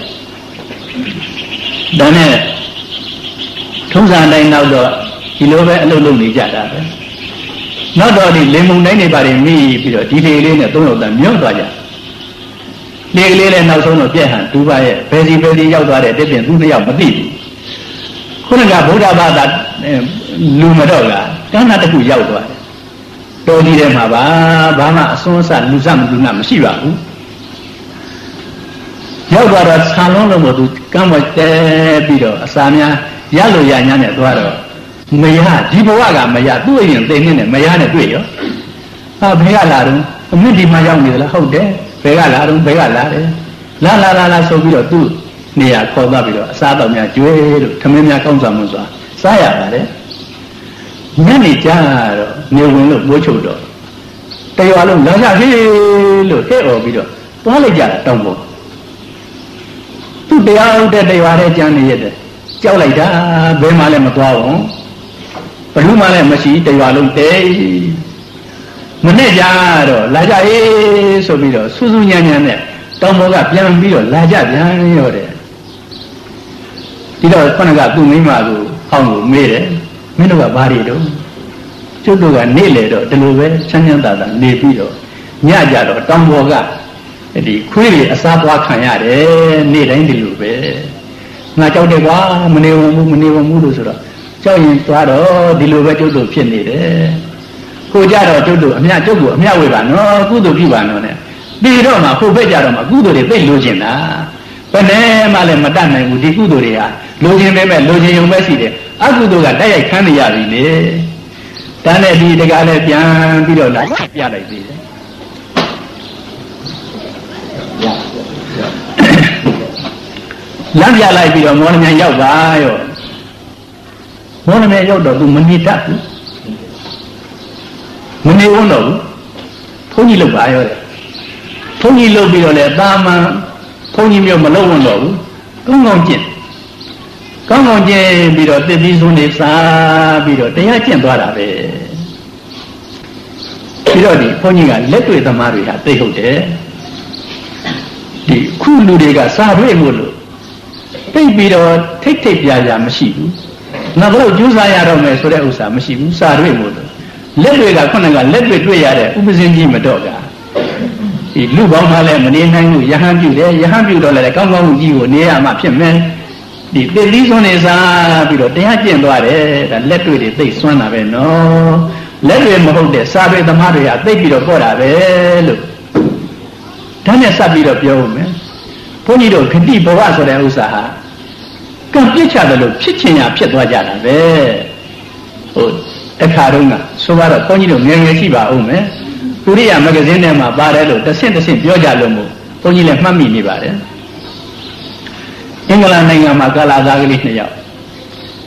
ဒါနဲ့ထုံးစံတိုင်းနောက်တော့ဒီလိုပဲအလုပ်လုပ်နေကြတာပဲနောက်တော့ဒီလေမုန်တိုင်းတွေပါတယ်မိပြီးတော့ဒီလေလေးနဲ့3ယောက်တည်းမြုံသွားကြလေကလေးလည်းနောက်ဆုံးတော့ပြက်ဟန်ဒူပါရဲ့ဘယ်စီရောက်သွားတဲ့တစ်ပြင်သူ2ယောက်မသိဘူးခုနကဗုဒ္ဓဘာသာလူမတော့ကကမ်းနာတစ်ခုရောက်သွားတယ်တော်ဒီထဲမှာဘာမှအစွန်းအစလူစမလူနာမရှိပါဘူးရောက်သွားတော့ဆံလုံးလုံးကိုသူကမ်းဝဲတဲပြီးတော့အစာများရလို့ရညာနဲ့သွားတော့မရဒီဘဝကမရသူ့အရင်သိနေနဲ့မရနဲ့တွေ့ရောဟာဘယ်ကလာတော့အမြင့်ဒီမှာရောက်နေသလားဟုတ်တယ်ဘယ်ကလာတော့ဘယ်ကလာတယ်လာဆိုပြီးတော့သူ့နေရာခေါ်သွားပြီးတော့အစားတော်များကျွေးလို့ထမင်းများကောင်းစွာမှုစွာစားရပါတယ်ညနေကျတော့နေဝင်လို့မိုးချုပ်တော့တရွာလုံးလာကြပြီလို့ဟဲ့អော်ပြီးတော့သွားလိုက်ကြတာတောင်းပေါ်သူ့တရားဟုတ်တဲ့တရွာထဲကျမ်းနေရတယ်ကြောက်လိုက်တာဘယ်မှလည်းမသွားဘူးဘလူမှလည်းမရှိတရွာလုံးတဲမနဲ့ကြတော့လာကြရေးဆိုပြီးတော့စူးစူးညံ့ညံ့နဲ့တောင်ပေါ်ကပြန်ပြီးတော့လာကြပြန်ရောတဲ့ဒီတော့ခொနကသူ့မိန်းမကိုဟောင်းကိုမေးတယ်မင်းတို့ကဘာတွေတော့ကျုပ်တို့ကနေလေတော့ဒီလိုပဲချမ်းချမ်းသာသာနေပြီးတော့ညကြတော့တောင်ပေါ်ကဒီခွေးတွေအစားသွားခံရတယ်နေ့တိုင်းဒီလိုပဲငါကြောက်တယ်ကွာမနေဝင်ဘူးလို့ဆိုတော့ကြောက်ရင်သွားတော့ဒီလိုပဲကျုပ်တို့ဖြစ်နေတယ်ကိုကြတော့ကျုပ်တို့အမြတ်ကိုအမြတ်ဝေပါနော်ကုသိုလ်ပြုပါနော်နဲ့ဒီတော့မှဟိုဘက်ကြတော့မှကုသိုလ်တွေသိလိုချင်တာဘယ်နဲ့မှလည်းမတတ်နိုင်ဘူးဒီကုသိုလ်တွေဟာလိုချင်ပေမဲ့လိုချင်ုံပဲရှိတယ်အကုသိုလ်ကတိုက်ရိုက်ခန်းနေရပြီလေဒါနဲ့ဒီတကားလည်းပြန်ပြီးတော့လာပြလိုက်သေးတယ်လမ်းပြလိုက်ပြီးတော့မော်လမြိုင်ရောက်ပါရောမော်လမြိုင်ရောက်တော့သူမနေတတ်ဘူးမနေဝန်းတော့ဘူးဘုန်းကြီးလုပ်ပါရောတဲ့ဘုန်းကြီးလုပ်ပြီးတော့လေတာမန်ဘုန်းကြီးမျိုးမလုပ်ဝန်းတော့ဘူးကောင်းကောင်းကျင့်ပြီးတော့တစ်သီးစွန်းနေစားပြီးတော့တရားကျင့်သွားတာပဲပြီးတော့ဒီဘုန်းကြီးကလက်တွေ့သမားတွေဟာသိဟုတ်တယ်ဒီခုလူတွေကစားတွေ့မို့လို့သိပြီးတော့ထိတ်ပြမရှိဘူးနောက်တော့ကျူးစားရတော့မယ်ဆိုတဲ့ဥစ္စာမရှိဘူးစားတွေ့မို့လို့လက်တွေကခုနကလက်တွေ့ရတဲ့ဥပဇင်းကြီးမတော့ကဒီလူပေါင်းသားလည်းမနေနိုင်ဘူးယဟန်ပြုတယ်ယဟန်ပြုတော့လည်းကောင်းကောင်းကြီးကိုနေရမှဖြစ်မယ်ဒီတစ်သီးစွန်းနေစားပြီးတော့တရားကျင့်သွားတယ်ဒါလက်တွေ့တွေသိစွမ်းတာပဲနော်လက်တွေမဟုတ်တဲ့စာပေသမားတွေကသိပြီးတော့ပေါ်တာပဲလို့ဒါနဲ့စပ်ပြီးတော့ပြောဦးမယ်ဘုန်းကြီးတို့ဂတိဘဝဆိုတဲ့ဥစ္စာဟာကံပြစ်ချတယ်လို့ဖြစ်ချင်ရဖြစ်သွားကြတာပဲဟိုတခါတုန်းကဆိုတော့ဘုန်းကြီးတို့ငယ်ရှိပါဦးမယ်ပုရိယမဂ္ဂဇင်းထဲမှာပါတယ်လို့တစ်ဆင့်ပြောကြလို့မို့ဘုန်းကြီးလည်းမှတ်မိနေပါတယ်အင်္ဂလန်နိုင်ငံမှာကာလာသားကလေး2ယောက်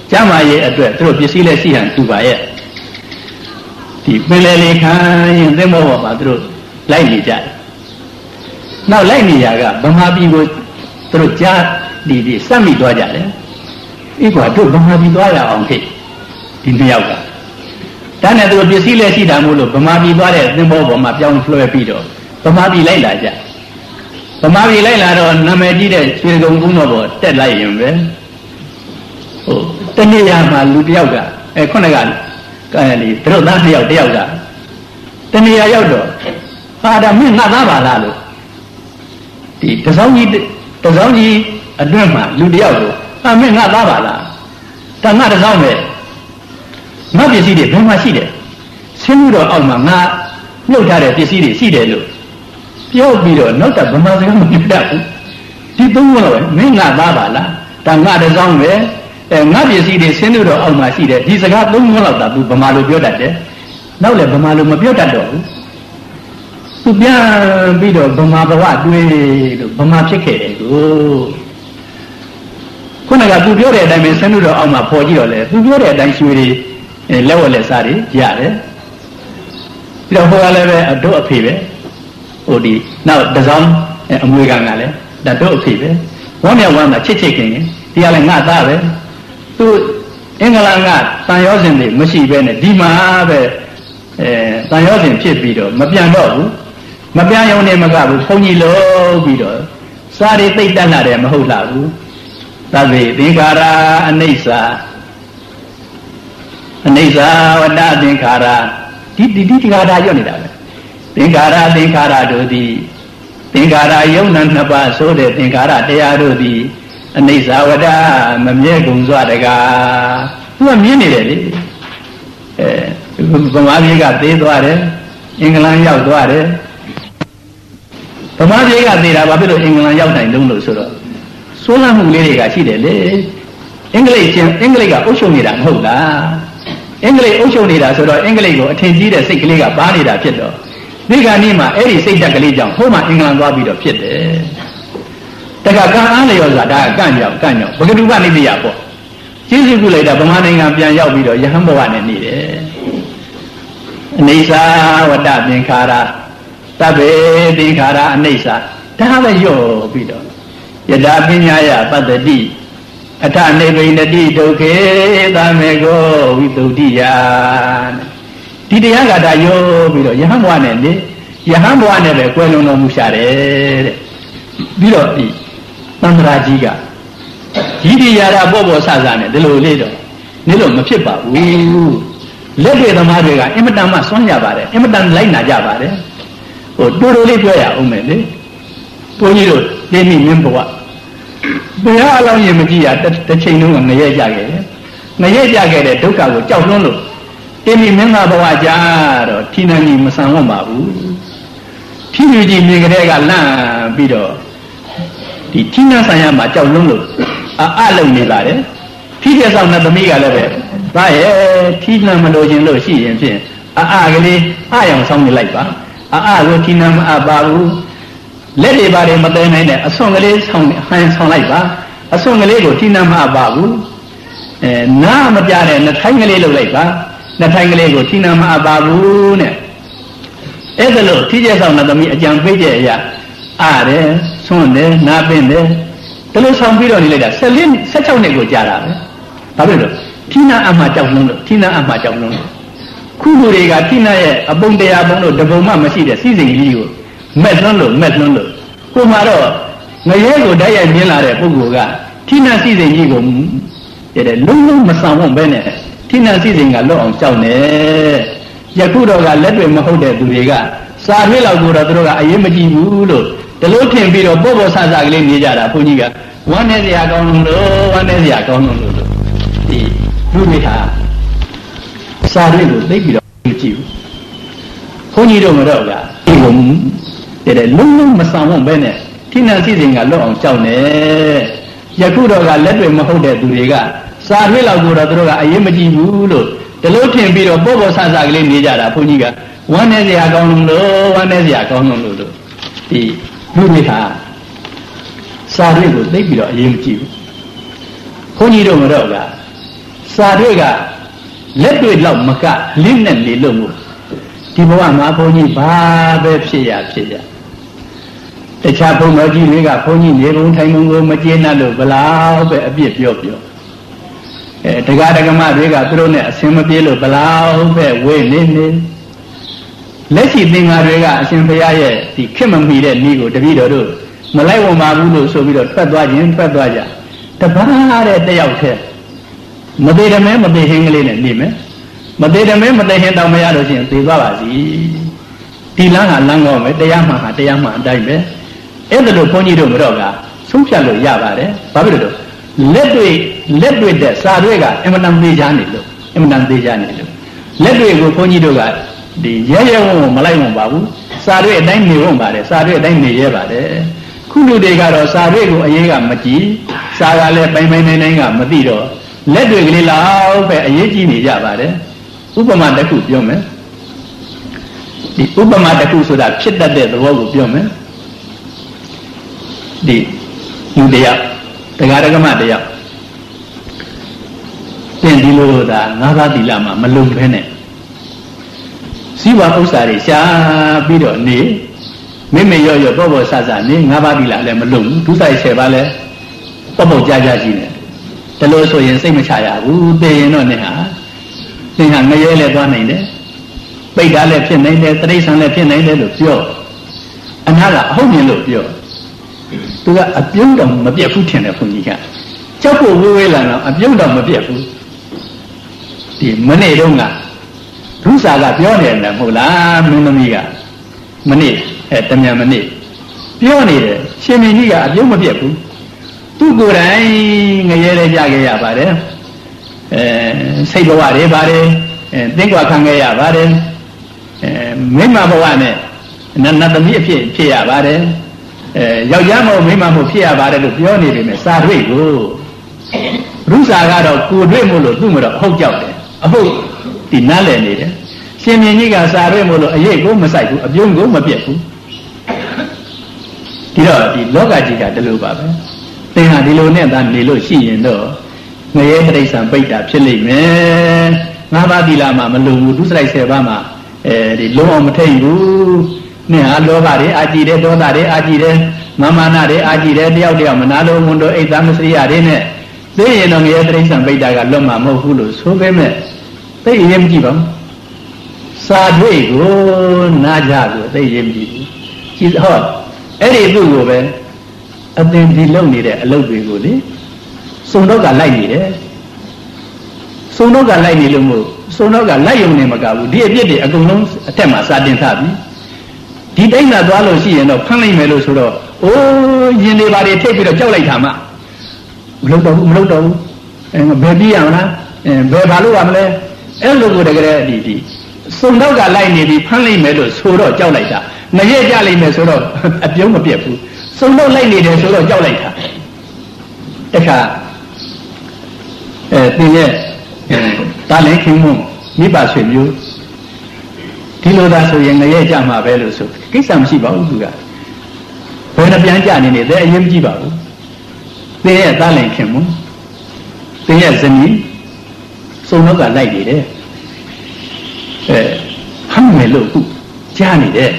ကျမ်းမာရေးအတွက်သူတို့ပစ္စည်းလည်းရှိဟန်တူပါရဲ့ဒီပင်လယ်လေးခံရင်သင်္ဘောပေါ်မှာသူတို့လိုက်နေကြတယ်နောက်လိုက်နေရကဗမာပြည်ကိုသူတို့ကြားဒီစက်မိသွားကြတယ်အေးကွာတို့ဗမာပြည်သွားရအောင်ခေဒီနှစ်ယောက်ကဒါနဲ့သူတို့ပစ္စည်းလည်းရှိတာမို့လို့ဗမာပြည်သွားတဲ့သင်္ဘောပေါ်မှာပြောင်းလွှဲပြီးတော့ဗမာပြည်လိုက်လာကြဗမာပြည်လိုက်လာတော့နာမည်ကြီးတဲ့ရွှေကုံကုန်းတော်ပေါ်တက်လိုက်ရင်ပဲဟိုတနေ့ရမှာလူတယောက်ကခုနကလေသူတို့သားနှစ်ယောက်တယောက်ကတနေ့ရရောက်တော့ဟာဒါမင်းငါသားပါလားလို့ဒီတစောင်းကြီးအတွင်းမှာလူတယောက်ကိုဟာမင်းငါသားပါလားဒါငါတစောင်းပဲငါပစ္စည်းတွေဘယ်မှာရှိတယ်ဆင်းမှုတော့အောက်မှာငါမြုပ်ထားတဲ့ပစ္စည်းတွေရှိတယ်လို့ပြောပြီးတော့နောက်တော့ဗမာစကားမပြောတတ်ဘူးဒီသုံးခုတော့မင်းငါသားပါလားဒါငါတစောင်းပဲငါပစ္စည်းတွေဆင်းလို့တော့အောက်မှာရှိတယ်ဒီစကားသုံးခုလောက်သာသူဗမာလိုပြောတတ်တယ်နောက်လည်းဗမာလိုမပြောတတ်တော့ဘူးသူပြန်ပြီးတော့ဗမာဘဝတွေးလို့ဗမာဖြစ်ခဲ့တယ်ကိုခုနကသူပြောတဲ့အတိုင်းပဲဆင်းလို့တော့အောက်မှာပေါ်ကြည့်တော့လေသူပြောတဲ့အတိုင်းရွှေတွေလက်ဝက်လက်စားတွေရတယ်ပြီးတော့ဟိုကလည်းပဲတို့အဖေပဲဟိုဒီနောက်တစောင်းအမွေခံကလည်းဒါတို့အဖေပဲဝမ်းမြောက်ဝမ်းသာချစ်ခင်ဒီကလည်းငါသားပဲသူအင်္ဂလန်ကတန်ရောစင်တွေမရှိပဲနဲ့ဒီမှာပဲတန်ရောစင်ဖြစ်ပြီးတော့မပြန်တော့ဘူးမပြန်ရုံနဲ့မကဘူးဘုန်းကြီးလို့ပြီးတော့စားတွေသိပ်တက်လာတယ်မဟုတ်လားဘူးသဗ္ဗေသင်္ခါရအနိစ္စဝတ္တသင်္ခါရဒီခါရရွတ်နေတာပဲသင်္ခါရတို့သည်သင်္ခါရယုံနာနှစ်ပါးဆိုတဲ့သင်္ခါရတရားတို့သည်အနိစ္စဝတ္တမမြဲကုန်စွာတကားသူကမြင်နေတယ်လေဗမာပြည်ကသေးသွားတယ်အင်္ဂလန်ရောက်သွားတယ်ဗမာပြည်ကသေးတာဘာဖြစ်လို့အင်္ဂလန်ရောက်နိုင်လုံးလို့ဆိုတော့စိုးလမ်းမှုလေးတွေကရှိတယ်လေအင်္ဂလိပ်ကအုပ်ချုပ်နေတာမဟုတ်လားအင်္ဂလိပ်အုပ်ချုပ်နေတာဆိုတော့အင်္ဂလိပ်ကိုအထင်ကြီးတဲ့စိတ်ကလေးကပါနေတာဖြစ်တော့ဒီကနေ့မှာအဲ့ဒီစိတ်ဓာတ်ကလေးကြောင့်ဟိုမှာအင်္ဂလန်သွားပြီးတော့ဖြစ်တယ်တခါကံအားလျော်ဆိုတာဒါကကန့်ကြောင့်ဘဂတုကနေပြရပေါ့ကျေးဇူးပြုလိုက်တာဗမာနိုင်ငံပြန်ရောက်ပြီးတော့ယဟန်ဘဝနဲ့နေတယ်အနိစ္စဝတ္တသင်္ခါရသဗ္ဗေသင်္ခါရအနိစ္စဒါပဲရော့ပြီးတော့ယထာပညာယပတ္တိအထနိဗ္ဗိနတိဒုက္ခေသမေကောဝိတုဒ္ဓိယဒီတရားကဒါရောပြီးတော့ယဟန်ဘဝနဲ့နေယဟန်ဘဝနဲ့ပဲကွယ်လွန်တော်မူရှာတယ်တဲ့ပြီးတော့ဒီသံဃာကြီးကကြီးဒီရာပေါ်ဆဆနဲ့ဒီလိုလေးတော့နေလို့မဖြစ်ပါဘူးလက်တွေသမားတွေကအင်မတန်မှစွန့်ကြပါတယ်အင်မတန်လိုက်နာကြပါတယ်ဟိုတူတူလေးပြောရအောင်မယ်လေဘုန်းကြီးတို့ဒီနေ့မင်းဘဝဘယ်အလောင်းရင်မကြည့်ရတစ်ချိန်လုံးကငရဲကြခဲ့တယ်ငရဲကြခဲ့တဲ့ဒုက္ခကိုကြောက်လွန်းလို့ဒီနေ့မင်းသားဘဝကြတော့ထိနှံကြီးမဆန်ဝတ်ပါဘူးထိလူကြီးမြင်ကြတဲ့ကလန့်ပြီးတော့ဒီထိနှံဆန်ရမှာကြောက်လွန်းလို့အလုံနေပါတယ်ထိတဲ့ဆောင်တဲ့သမီးကလည်းပဲဒါရဲ့ထိနှံမလို့ခြင်းလို့ရှိရင်ဖြင့်ကလေးအယောင်ဆောင်နေလိုက်ပါကိုထိနှံမပါဘူးလက်တွေပါတယ်မသိနိုင်တဲ့အဆွန်ကလေးဆောင်လိုက်ပါအဆွန်ကလေးကိုထိနှံမပါဘူးနားမပြတဲ့နှထိုင်းကလေးလုပ်လိုက်ပါနှထိုင်းကလေးကိုထိနှံမပါဘူးနဲ့အဲ့ဒါလို့ထိကျက်ဆောင်တဲ့သမီးအကြံပေးချက်အရာတယ်ဆွန့်တယ်နားပင်းတယ်ဒါလို့ဆောင်ပြီးတော့နေလိုက်တာ16နှစ်ကိုကြာတာပဲဘာဖြစ်လို့ထိနှံအမှကြောက်လုံးလို့ခုလူတွေကထိနှံရဲ့အပုံတရားပုံလို့တပုံမှမရှိတဲ့စီစဉ်ကြီးကိုမက်လွန်းလို့ကိုမှတော့ငရဲကိုဓာတ်ရိုက်မြင်လာတဲ့ပုဂ္ဂိုလ်ကထိနှံစီစဉ်ကြီးကိုတဲ့လုံးမဆောင်ဝတ်ပဲနဲ့ထိနှံစီစဉ်ကလွတ်အောင်ကြောက်နေယခုတော့ကလက်တွေမဟုတ်တဲ့သူတွေကစာရွေးလောက်ကိုတော့သူတို့ကအရေးမကြည့်ဘူးလို့ဒီလိုထင်ပြီးတော့ပေါ့ဆဆကလေးနေကြတာဘုန်းကြီးကဝမ်းနေစရာကောင်းလို့ဒီလူတွေဟာစာရွေးကိုသိပြီးတော့မကြည့်ဘူးဘုန်းကြီးတို့ကတော့ကဒီကိုတဲ့လုံးမဆောင်ဝတ်ပဲနဲ့ထိနှံစီစဉ်ကလွတ်အောင်ကြောက်နေယခုတော့ကလက်တွေမဟုတ်တဲ့သူတွေကစာရွေးလောက်ကိုတော့သူတို့ကအရေးမကြည့်ဘူးလို့ဒီလိုထင်ပြီးတော့ပေါ့ဆဆကလေးနေကြတာဘုန်းကြီးကဝမ်းနေစရာကောင်းလို့ဒီလူတွေဟာစာရွေးကိုသိပြီးတော့အရေးမကြည့်ဘူးဘုန်းကြီးတို့ကတော့ကစာတွေကလက်တွေလောက်မကလင်းနဲ့နေလို့မို့ဒီဘဝမှာဘုန်းကြီးဘာပဲဖြစ်ရဖြစ်ရတခြားဘုန်းတော်ကြီးတွေကဘုန်းကြီးနေပုံထိုင်ပုံကိုမကျေနပ်လို့ဘလောက်ပဲအပြစ်ပြောတရားဓမ္မတွေကသူတို့နဲ့အဆင်မပြေလို့ဘလောက်ပဲဝေးနေလက်ရှိသင်္ဃာတွေကအရှင်ဘုရားရဲ့ဒီခက်မမီတဲ့ဤကိုတပည့်တော်တို့မလိုက်ဝံပါဘူးလို့ဆိုပြီးတော့ထွက်သွားကြတပါးတဲ့တယောက်တည်းမသေးတမဲမသေးဟင်းကလေးနဲ့နေမယ်မသေးတမဲမသေးဟင်းတောင်မရလို့ရှိရင်သေသွားပါစီဒီလမ်းဟာလမ်းကောင်းပဲတရားမှဟာတရားမှအတိုင်းပဲအဲ့ဒါလို့ဘုန်းကြီးတို့မတော့ကဆုံးဖြတ်လို့ရပါတယ်ဘာဖြစ်လို့လက်တွေ့တဲ့စာတွေကအမှန်တန်သေးချာနေလို့လက်တွေကိုဘုန်းကြီးတို့ကဒီရဲဝံ့မလိုက်ဝံ့ပါဘူးစာတွေအတိုင်းနေဝံ့ပါတယ်စာတွေအတိုင်းနေရဲပါတယ်ခုလူတွေကတော့စာတွေကိုအရေးကမကြည့်စာကလည်းပိုင်နိုင်ကမသိတော့လက်တွေကလေးလောက်ပဲအရေးကြီးနေကြပါတယ်ဥပမာတစ်ခုပြောမယ်ဒီဥပမာတစ်ခုဆိုတာဖြစ်တတ်တဲ့သဘောကိုပြောမယ်ဒီလူတရားတရားဓမ္မတရားတင်ဒီလိုသာငါးပါးသီလမှာမလုံဘဲနဲ့စီးပွားဥစ္စာတွေရှားပြီးတော့နေမိရောပေါ့ဆဆနေငါးပါးသီလလည်းမလုံဘူးဒုစိုက်10ပါးလည်းပေါ့ကြာရှိနေတယ်လို့ဆိုရင်စိတ်မချရဘူးသိရင်တော့သင်ဟာငရဲလည်းသွားနိုင်တယ်ပိတ်တာလည်းဖြစ်နိုင်တယ်တိရစ္ဆာန်လည်းဖြစ်နိုင်တယ်လို့ပြောအနာကအဟုတ်မြင်လို့ပြောသူကအပြုံးတော်မပြတ်ဘူးထင်တယ်ဘုန်းကြီးကကြောက်ဖို့ဝေးလာတော့အပြုံးတော်မပြတ်ဘူးဒီမနေ့တုန်းကဒုစာကပြောနေတယ်မဟုတ်လားမင်းသမီးကမနေ့တမြန်မနေ့ပြောနေတယ်ရှင်မင်းကြီးကအပြုံးမပြတ်ဘူးသူကိုယ်တိုင်ငရဲလေးကြခဲ့ရပါတယ်စိတ်ဘဝတွေပါတယ်သင်္ကွာခံခဲ့ရပါတယ်မိမဘဝနဲ့နတ်သမီးအဖြစ်ရပါတယ်ယောက်ျားမဟုတ်မိန်းမမဟုတ်ဖြစ်ရပါတယ်လို့ပြောနေတယ်စာတွေ့ကိုရုစာကတော့ကိုတွေ့မို့လို့သူ့မတော့အဟုတ်ကြောက်တယ်အဟုတ်ဒီနားလည်နေတယ်ရှင်မြင်းကြီးကစာတွေ့မို့လို့အရေးကိုမဆိုင်ဘူးအပြုံးကိုမပြတ်ဘူးဒီတော့ဒီလောကကြီးကဒီလိုပါပဲသင်ဟာဒီလိုနဲ့သာနေလို့ရှိရင်တော့ငရဲတိရစ္ဆာန်ပိတ်တာဖြစ်လိမ့်မယ်ငါးပါးသီလမှာမလုံဘူးဒုစရိုက်10ပါးမှာဒီလုံးအောင်မထိတ်ဘူးနဲ့ဟာလောဘတွေအာကြည့်တယ်ဒေါသတွေအာကြည့်တယ်မာနတွေအာကြည့်တယ်တယောက်မနာလို့ဝန်တို့အိတ်သားမစရိယတွေနဲ့သိရင်တော့ငရဲတိရစ္ဆာန်ပိတ်တာကလွတ်မှာမဟုတ်ဘူးလို့ဆိုပေမဲ့သိရင်မကြည့်ပါဘူးစာတွေ့ကိုနာကြကိုသိရင်မကြည့်ဘူးကြည့်ဟောအဲ့ဒီသူ့ကိုပဲအသင်ဒီလုံနေတဲ့အလုပ်တွေကိုလေစုံတော့ကလိုက်နေတယ်စုံတော့ကလိုက်နေလို့မို့စုံတော့ကလိုက်ရုံနဲ့မကဘူးဒီအပြစ်တွေအကုန်လုံးအထက်မှာစာတင်ထားပြီဒီတိုင်းသာသွားလို့ရှိရင်တော့ဖမ်းလိုက်မယ်လို့ဆိုတော့အိုးရင်တွေပါတွေထိတ်ပြီးတော့ကြောက်လိုက်တာမှမလုပ်တော့ဘူးဘယ်ပြီးရမလားဘယ်ဘာလို့ရမလဲအဲ့လိုကိုတကယ်ဒီစုံတော့ကလိုက်နေပြီးဖမ်းလိုက်မယ်လို့ဆိုတော့ကြောက်လိုက်တာငရဲကြလိုက်မယ်ဆိုတော့အပြုံးမပြတ်ဘူးစုံတော့လိုက်နေတယ်ဆိုတော့ကြောက်လိုက်တာတခါသင်ရဲ့တာလည်းခင်မမိဘဆွေမျိုးဒီလိုသာဆိုရင်ငရဲကြမှာပဲလို့ဆိုကိစ္စမရှိပါဘူးသူကဘယ်နှပြန်ကြနေတဲ့အရင်မကြည့်ပါဘူးသင်ရဲ့တာလည်းခင်မသင်ရဲ့ဇနီးစုံတော့ကလိုက်နေတယ်ဟမ်းမယ်လို့ခုကြားနေတယ်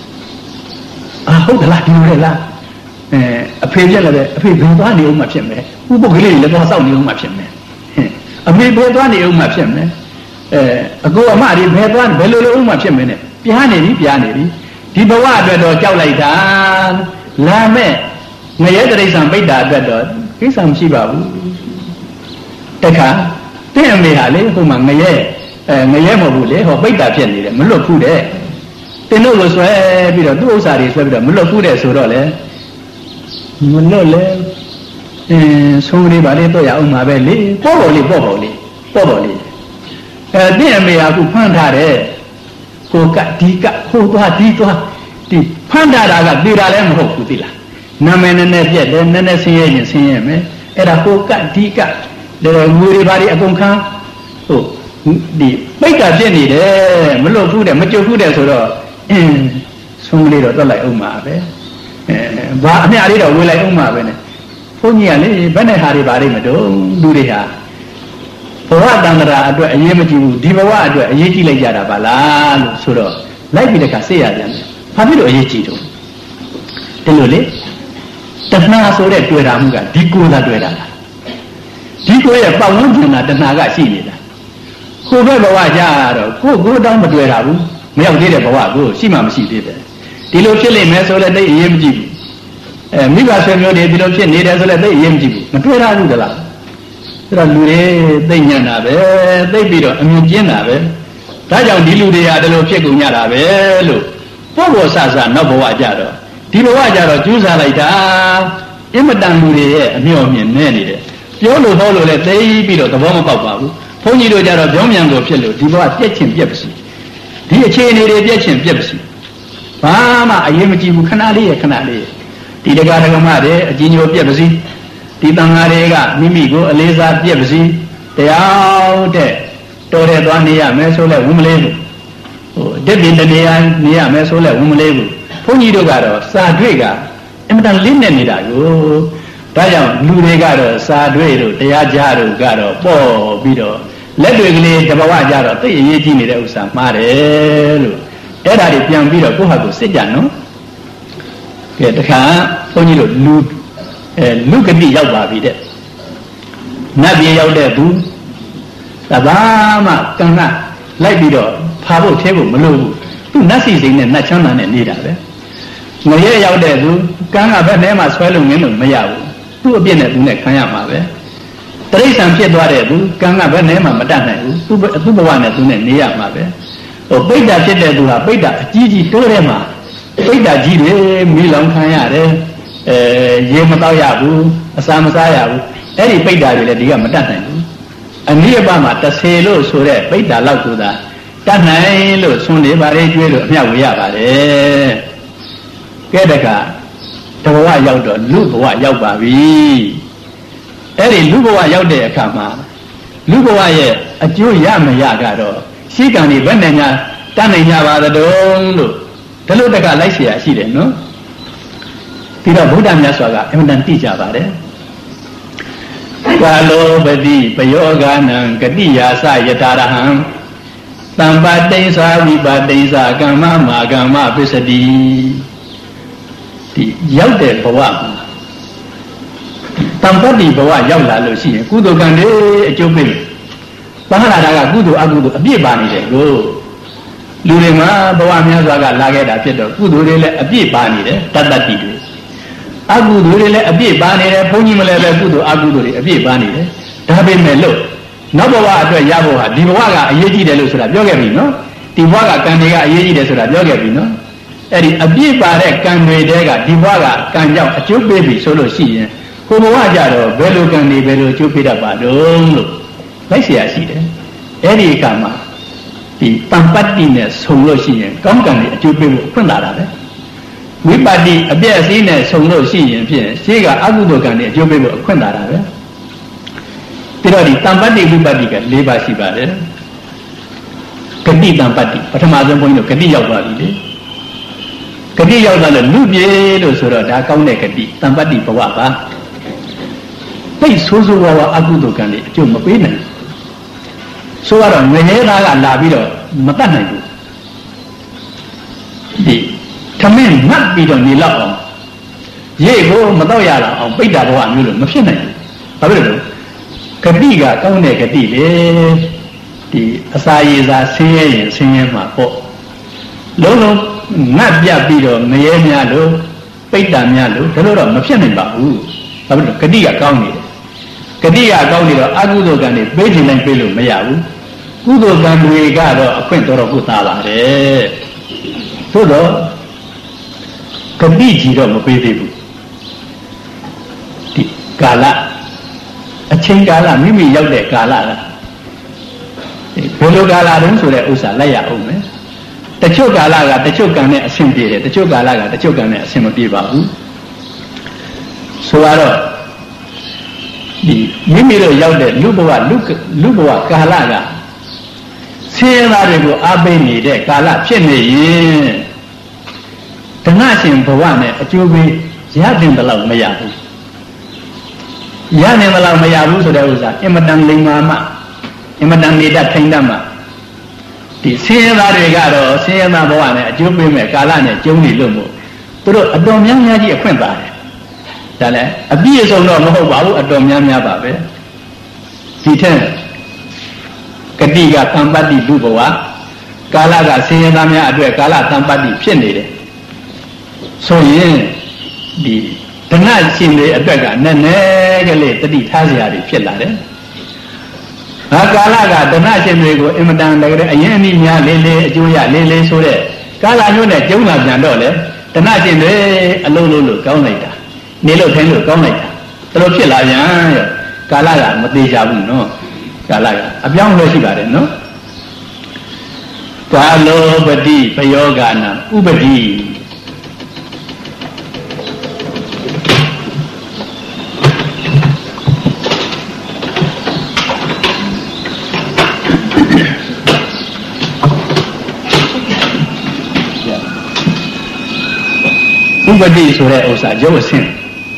ဟုတ်ကလားဒီလိုလေလားအဖေပြက်လည်းပဲအဖေဘယ်သွားနေအောင်မှဖြစ်မယ်ဥပုပ်ကလေးလည်းသွားစောင့်နေအောင်မှဖြစ်မယ်အမေဘယ်သွားနေအောင်မှဖြစ်မယ်အကိုအမတွေဘယ်သွားဘယ်လိုလုပ်အောင်မှဖြစ်မယ်နဲ့ပြားနေပြီဒီဘဝအတွက်တော့ကြောက်လိုက်တာလာမဲ့ငရဲတိရစ္ဆာန်ပိတ်တာအတွက်တော့ကိစ္စမရှိပါဘူးတခါတဲ့မေဟာလေဟိုမှာငရဲမဟုတ်ဘူးလေဟောပိတ်တာဖြစ်နေတယ်မလွတ်ဘူးတဲ့တင်တို့ကိုဆွဲပြီးတော့သူ့ဥစ္စာတွေဆွဲပြီးတော့မလွတ်ဘူးတဲ့ဆိုတော့လေမလွတ်လေဆုံးလေးပါလေတော့ရအောင်မှာပဲလေပေါ့ပေါ့လေးတဲ့အမေကခုဖမ်းထားတယ်ကိုကဒီကဟိုသွားဒီသွားဒီဖမ်းထားတာကသေတာလည်းမဟုတ်ဘူးသိလားနာမည်နဲ့ပြက်တယ်နည်းနည်းဆင်းရဲရင်ဆင်းရဲမယ်အဲ့ဒါကိုကဒီကငွေတွေပါလေအကုန်ခံဟုတ်ဒီပိတ်တာဖြစ်နေတယ်မလွတ်ဘူးတဲ့မကြုတ်ဘူးတဲ့ဆိုတော့ဆုံးလေးတော့တွက်လိုက်အောင်ပါပဲဘာအမြလေးတော့ဝေးလိုက်အောင်ပါပဲနဲ့ဘုန်းကြီးကလေဘယ်နဲ့ဟာတွေပါလိမ့်မတော့လူတွေဟာဘဝတန္တရာအတွက်အရေးမကြီးဘူးဒီဘဝအတွက်အရေးကြီးလိုက်ကြတာပါလားလို့ဆိုတော့လိုက်ပြီးတခါစိတ်ရပြန်တယ်ဘာဖြစ်လို့အရေးကြီးတော့ဒီလိုလေတဏှာဆိုတဲ့တွေ့တာမှုကဒီကိုယ်သာတွေ့တာလားဒီကိုယ်ရဲ့ပတ်ဝန်းကျင်ကတဏှာကရှိနေတာကိုယ်ပဲဘဝကြတော့ကိုယ်တောင်းမတွေ့တာဘူးမရောက်သေးတဲ့ဘဝကိုရှိမှမရှိသေးတယ်ဒီလိုဖြစ်လိမ့်မယ်ဆိုလည်းသိအရေးမကြီးဘူးမိဘဆွေမျိုးတွေဒီလိုဖြစ်နေတယ်ဆိုလည်းသိအရေးမကြီးဘူးမတွေ့ရဘူးတလားအဲ့တော့လူတွေသိညံ့တာပဲသိပြီးတော့အမြင်ကျင်းတာပဲဒါကြောင့်ဒီလူတွေကဒီလိုဖြစ်ကုန်ကြတာပဲလို့ပုဂ္ဂိုလ်ဆဆနောက်ဘဝကြတော့ဒီဘဝကြတော့ကျူးစားလိုက်တာအင်မတန်လူတွေရဲ့အမျှော်မြင်နေနေတယ်ပြောလို့ဟောလို့လည်းသိပြီးတော့သဘောမပေါက်ပါဘူးဘုန်းကြီးတို့ကြတော့ပြောင်းမြန်ကိုဖြစ်လို့ဒီဘဝပြက်ချင်ပြက်ပါစီဒီအခြေအနေတွေပြက်ချင်ပြက်ပါစီဘာမှအရေးမကြီးဘူးခဏလေးရဲ့ခဏလေးရဲ့ဒီတရားဓမ္မတွေအကြီးညိုပြက်ပါစီဒီတန်ဃာတွေကမိမိကိုအလေးစားပြက်ပါစီတရားတဲ့တော်တဲ့သွားနေရမယ်ဆိုလဲဝုမလေးဘူးဟိုအတက်ပင်တနေရနေရမယ်ဆိုလဲဝုမလေးဘူးဘုန်းကြီးတို့ကတော့စာတွေ့ကအင်မတန်လင်းနေနေတာကိုဒါကြောင့်လူတွေကတော့စာတွေ့တို့တရားကြားတို့ကတော့ပေါ့ပြီးတော့လက်တွေကလေးတဘဝကြတော့သိအရေးကြီးနေတဲ့ဥစ္စာမှားတယ်လို့အဲ့ဒါတွေပြန်ပြီးတော့ကိုယ့်ဟာကိုယ်စစ်ကြနော်ကဲတခါဘုန်းကြီးတို့လူဂတိရောက်ပါပြီတဲ့နတ်ပြည်ရောက်တဲ့သူတဘာမှကံကလိုက်ပြီးတော့ဖာဖို့ထဲဖို့မလိုဘူးသူနတ်စီစိန်နဲ့နတ်ချမ်းသာနဲ့နေတာပဲငရဲရောက်တဲ့သူကံကဘယ်နဲ့မှဆွဲလို့ငင်းလို့မရဘူးသူ့အပြစ်နဲ့သူနဲ့ခံရမှာပဲတရိစ္ဆာန်ဖြစ်သွားတဲ့သူကံကဘယ်နဲ့မှမတတ်နိုင်ဘူးသူ့ဘဝနဲ့သူနဲ့နေရမှာပဲဟိုပိဋ္ဌာဖြစ်တဲ့သူကပိဋ္ဌာအကြီးကြီးတိုးထဲမှာပိဋ္ဌာကြီးတွေမိလောင်ခံရတယ်ရေမတော့ရဘူးအစာမစားရဘူးအဲ့ဒီပိဋ္ဌာတွေလည်းဒီကမတတ်နိုင်ဘူးအနည်းအပါးမှာ30လို့ဆိုတဲ့ပိဋ္ဌာလောက်ကိုသာတတ်နိုင်လို့ဆွန်နေပါလေကျွေးလို့အမြောက်ဝေရပါတယ်ကဲတကတဘဝရောက်တော့လူဘဝရောက်ပါပြီအဲ့ဒီလူဘဝရောက်တဲ့အခါမှာလူဘဝရဲ့အကျိုးရမရကတော့ရှိကံတွေဘယ်နဲ့များတတ်နိုင်ကြပါသတုံးလို့ဒီလိုတကလိုက်เสียရှိတယ်နော်ပြီးတော့ဗုဒ္ဓမြတ်စွာကအမှန်တန်သိကြပါတယ်ကာလောပတိပယောဂာနံဂတိယာစယတာရဟံတမ္ပတိစ္ဆာဝိပတိစ္ဆာကမ္မမာကမ္မပစ္စတိဒီရောက်တဲ့ဘဝမှာတမ္ပတိဘဝရောက်လာလို့ရှိရင်ကုသိုလ်ကံတွေအကျိုးပေးတယ်ဘာလာတာကကုသိုလ်အကုသိုလ်အပြည့်ပါနေတယ်ကိုလူတွေမှာဘဝများစွာကလာခဲ့တာဖြစ်တော့ကုသိုလ်တွေလည်းအပြည့်ပါနေတယ်တတ္တတိတွေအကုသိုလ်တွေလည်းအပြည့်ပါနေတယ်ဘုန်းကြီးမလည်းပဲကုသိုလ်အကုသိုလ်တွေအပြည့်ပါနေတယ်ဒါပေမဲ့လို့နောက်ဘဝအတွက်ရဖို့ဟာဒီဘဝကအရေးကြီးတယ်လို့ဆိုတာပြောခဲ့ပြီနော်ဒီဘဝကကံတွေကအရေးကြီးတယ်ဆိုတာပြောခဲ့ပြီနော်အဲ့ဒီအပြည့်ပါတဲ့ကံတွေတဲကဒီဘဝကကံကြောင့်အကျိုးပေးပြီဆိုလို့ရှိရင်ကိုယ်ဘဝကြတော့ဘယ်လိုကံတွေဘယ်လိုအကျိုးပေးတတ်ပါတော့လို့လိုက်เสียရှိတယ်အဲ့ဒီကံမှာဒီတမ္ပတ္တိနဲ့ဆုံလို့ရှိရင်ကောင်းကံတွေအကျိုးပေးဖို့အခွင့်လာတာပဲဝိပတ္တိအပြည့်အစည်းနဲ့ဆုံလို့ရှိရင်ဖြင့်ရှေးကအကုသိုလ်ကံတွေအကျိုးပေးဖို့အခွင့်လာတာပဲပြီးတော့ဒီတမ္ပတ္တိဝိပတ္တိက၄ပါးရှိပါတယ်ဂတိတမ္ပတ္တိပထမဆုံးဘုန်းကြီးတို့ဂတိရောက်သွားပြီလေဂတိရောက်သွားလို့လူပြေလို့ဆိုတော့ဒါကောင်းတဲ့ဂတိတမ္ပတ္တိဘဝပါသိဆိုးဆိုးဝါးဝါအကုသိုလ်ကံတွေအကျိုးမပေးနိုင်ဆိုတော့ငရဲသားကလာပြီးတော့မတတ်နိုင်ဘူးဒီသမင်းမှတ်ပြီးတော့နေလောက်အောင်ရေကိုမတော့ရတော့အောင်ပိဋ္ဌာဘဝမျိုးလို့မဖြစ်နိုင်ဘူးဘာဖြစ်လို့ဂတိကကောင်းတဲ့ဂတိလေဒီအစာရည်စာဆင်းရဲရင်ဆင်းရဲမှာပေါ့လုံးလုံးငတ်ပြပြီးတော့ငရဲများလို့ပိဋ္ဌာများလို့ဒါလို့တော့မဖြစ်နိုင်ပါဘူးဘာဖြစ်လို့ဂတိကကောင်းနေတယ်ဂတိကကောင်းနေတော့အကုသိုလ်ကံတွေပေးနေနိုင်ပေးလို့မရဘူးကုသိုလ်ကံတွေကတော့အခွင့်တော်တော်ကိုသားပါတယ်သို့တော့ဂတိကြီးတော့မပေးသေးဘူးဒီကာလအချိန်ကာလမိမိရောက်တဲ့ကာလကဘယ်လိုကာလတုန်းဆိုတဲ့ဥစ္စာလိုက်ရအောင်မယ်တချို့ကာလကတချို့ကံနဲ့အဆင်ပြေတယ်တချို့ကာလကတချို့ကံနဲ့အဆင်မပြေပါဘူးဆိုတော့ဒီမိမိတို့ရောက်တဲ့လူဘဝကာလကဆင်းရဲတွေကိုအားပေးနေတဲ့ကာလဖြစ်နေရင်ဓနရှင်ဘဝနဲ့အကျိုးပေးရတဲ့ဘလောက်မရဘူးရနိုင်ဘလောက်မရဘူးဆိုတဲ့ဥစ္စာအင်မတန်လိမ္မာမှ imatan nida thaindama di senya dari karo senya bawa ne ajubi me kala ne jungni lumu terus adom yang nyaji akwen bare dah le abiye song no mau bahu adom yang babe di ten ketiga tempat di bawa kala ga senya damya adwe kala tempat di ဖြစ်နေတယ်ဆိုရင်ဒီတဏှာရှင်တွေအတွက်ကနည်းနည်းကလေးတတိထားစရာတွေဖြစ်လာတယ်။ဟာကာလကတဏှာရှင်တွေကိုအင်မတန်လည်းအရင်အနည်းများလေးလေးအကျိုးရလေးလေးဆိုတဲ့ကာလမျိုးနဲ့ကျုံလာပြန်တော့လေတဏှာရှင်တွေအလုံးလုံးလို့ကောင်းလိုက်တာနေလို့ထိုင်လို့ကောင်းလိုက်တာဒါလိုဖြစ်လာပြန်ရောကာလကမသေးချဘူးနော်ကာလကအပြောင်းလဲရှိပါတယ်နော်ကာလောပတိပယောဂာနာဥပတိဥပတိဆိုတဲ့ဥစ္စာရုပ်အဆင်း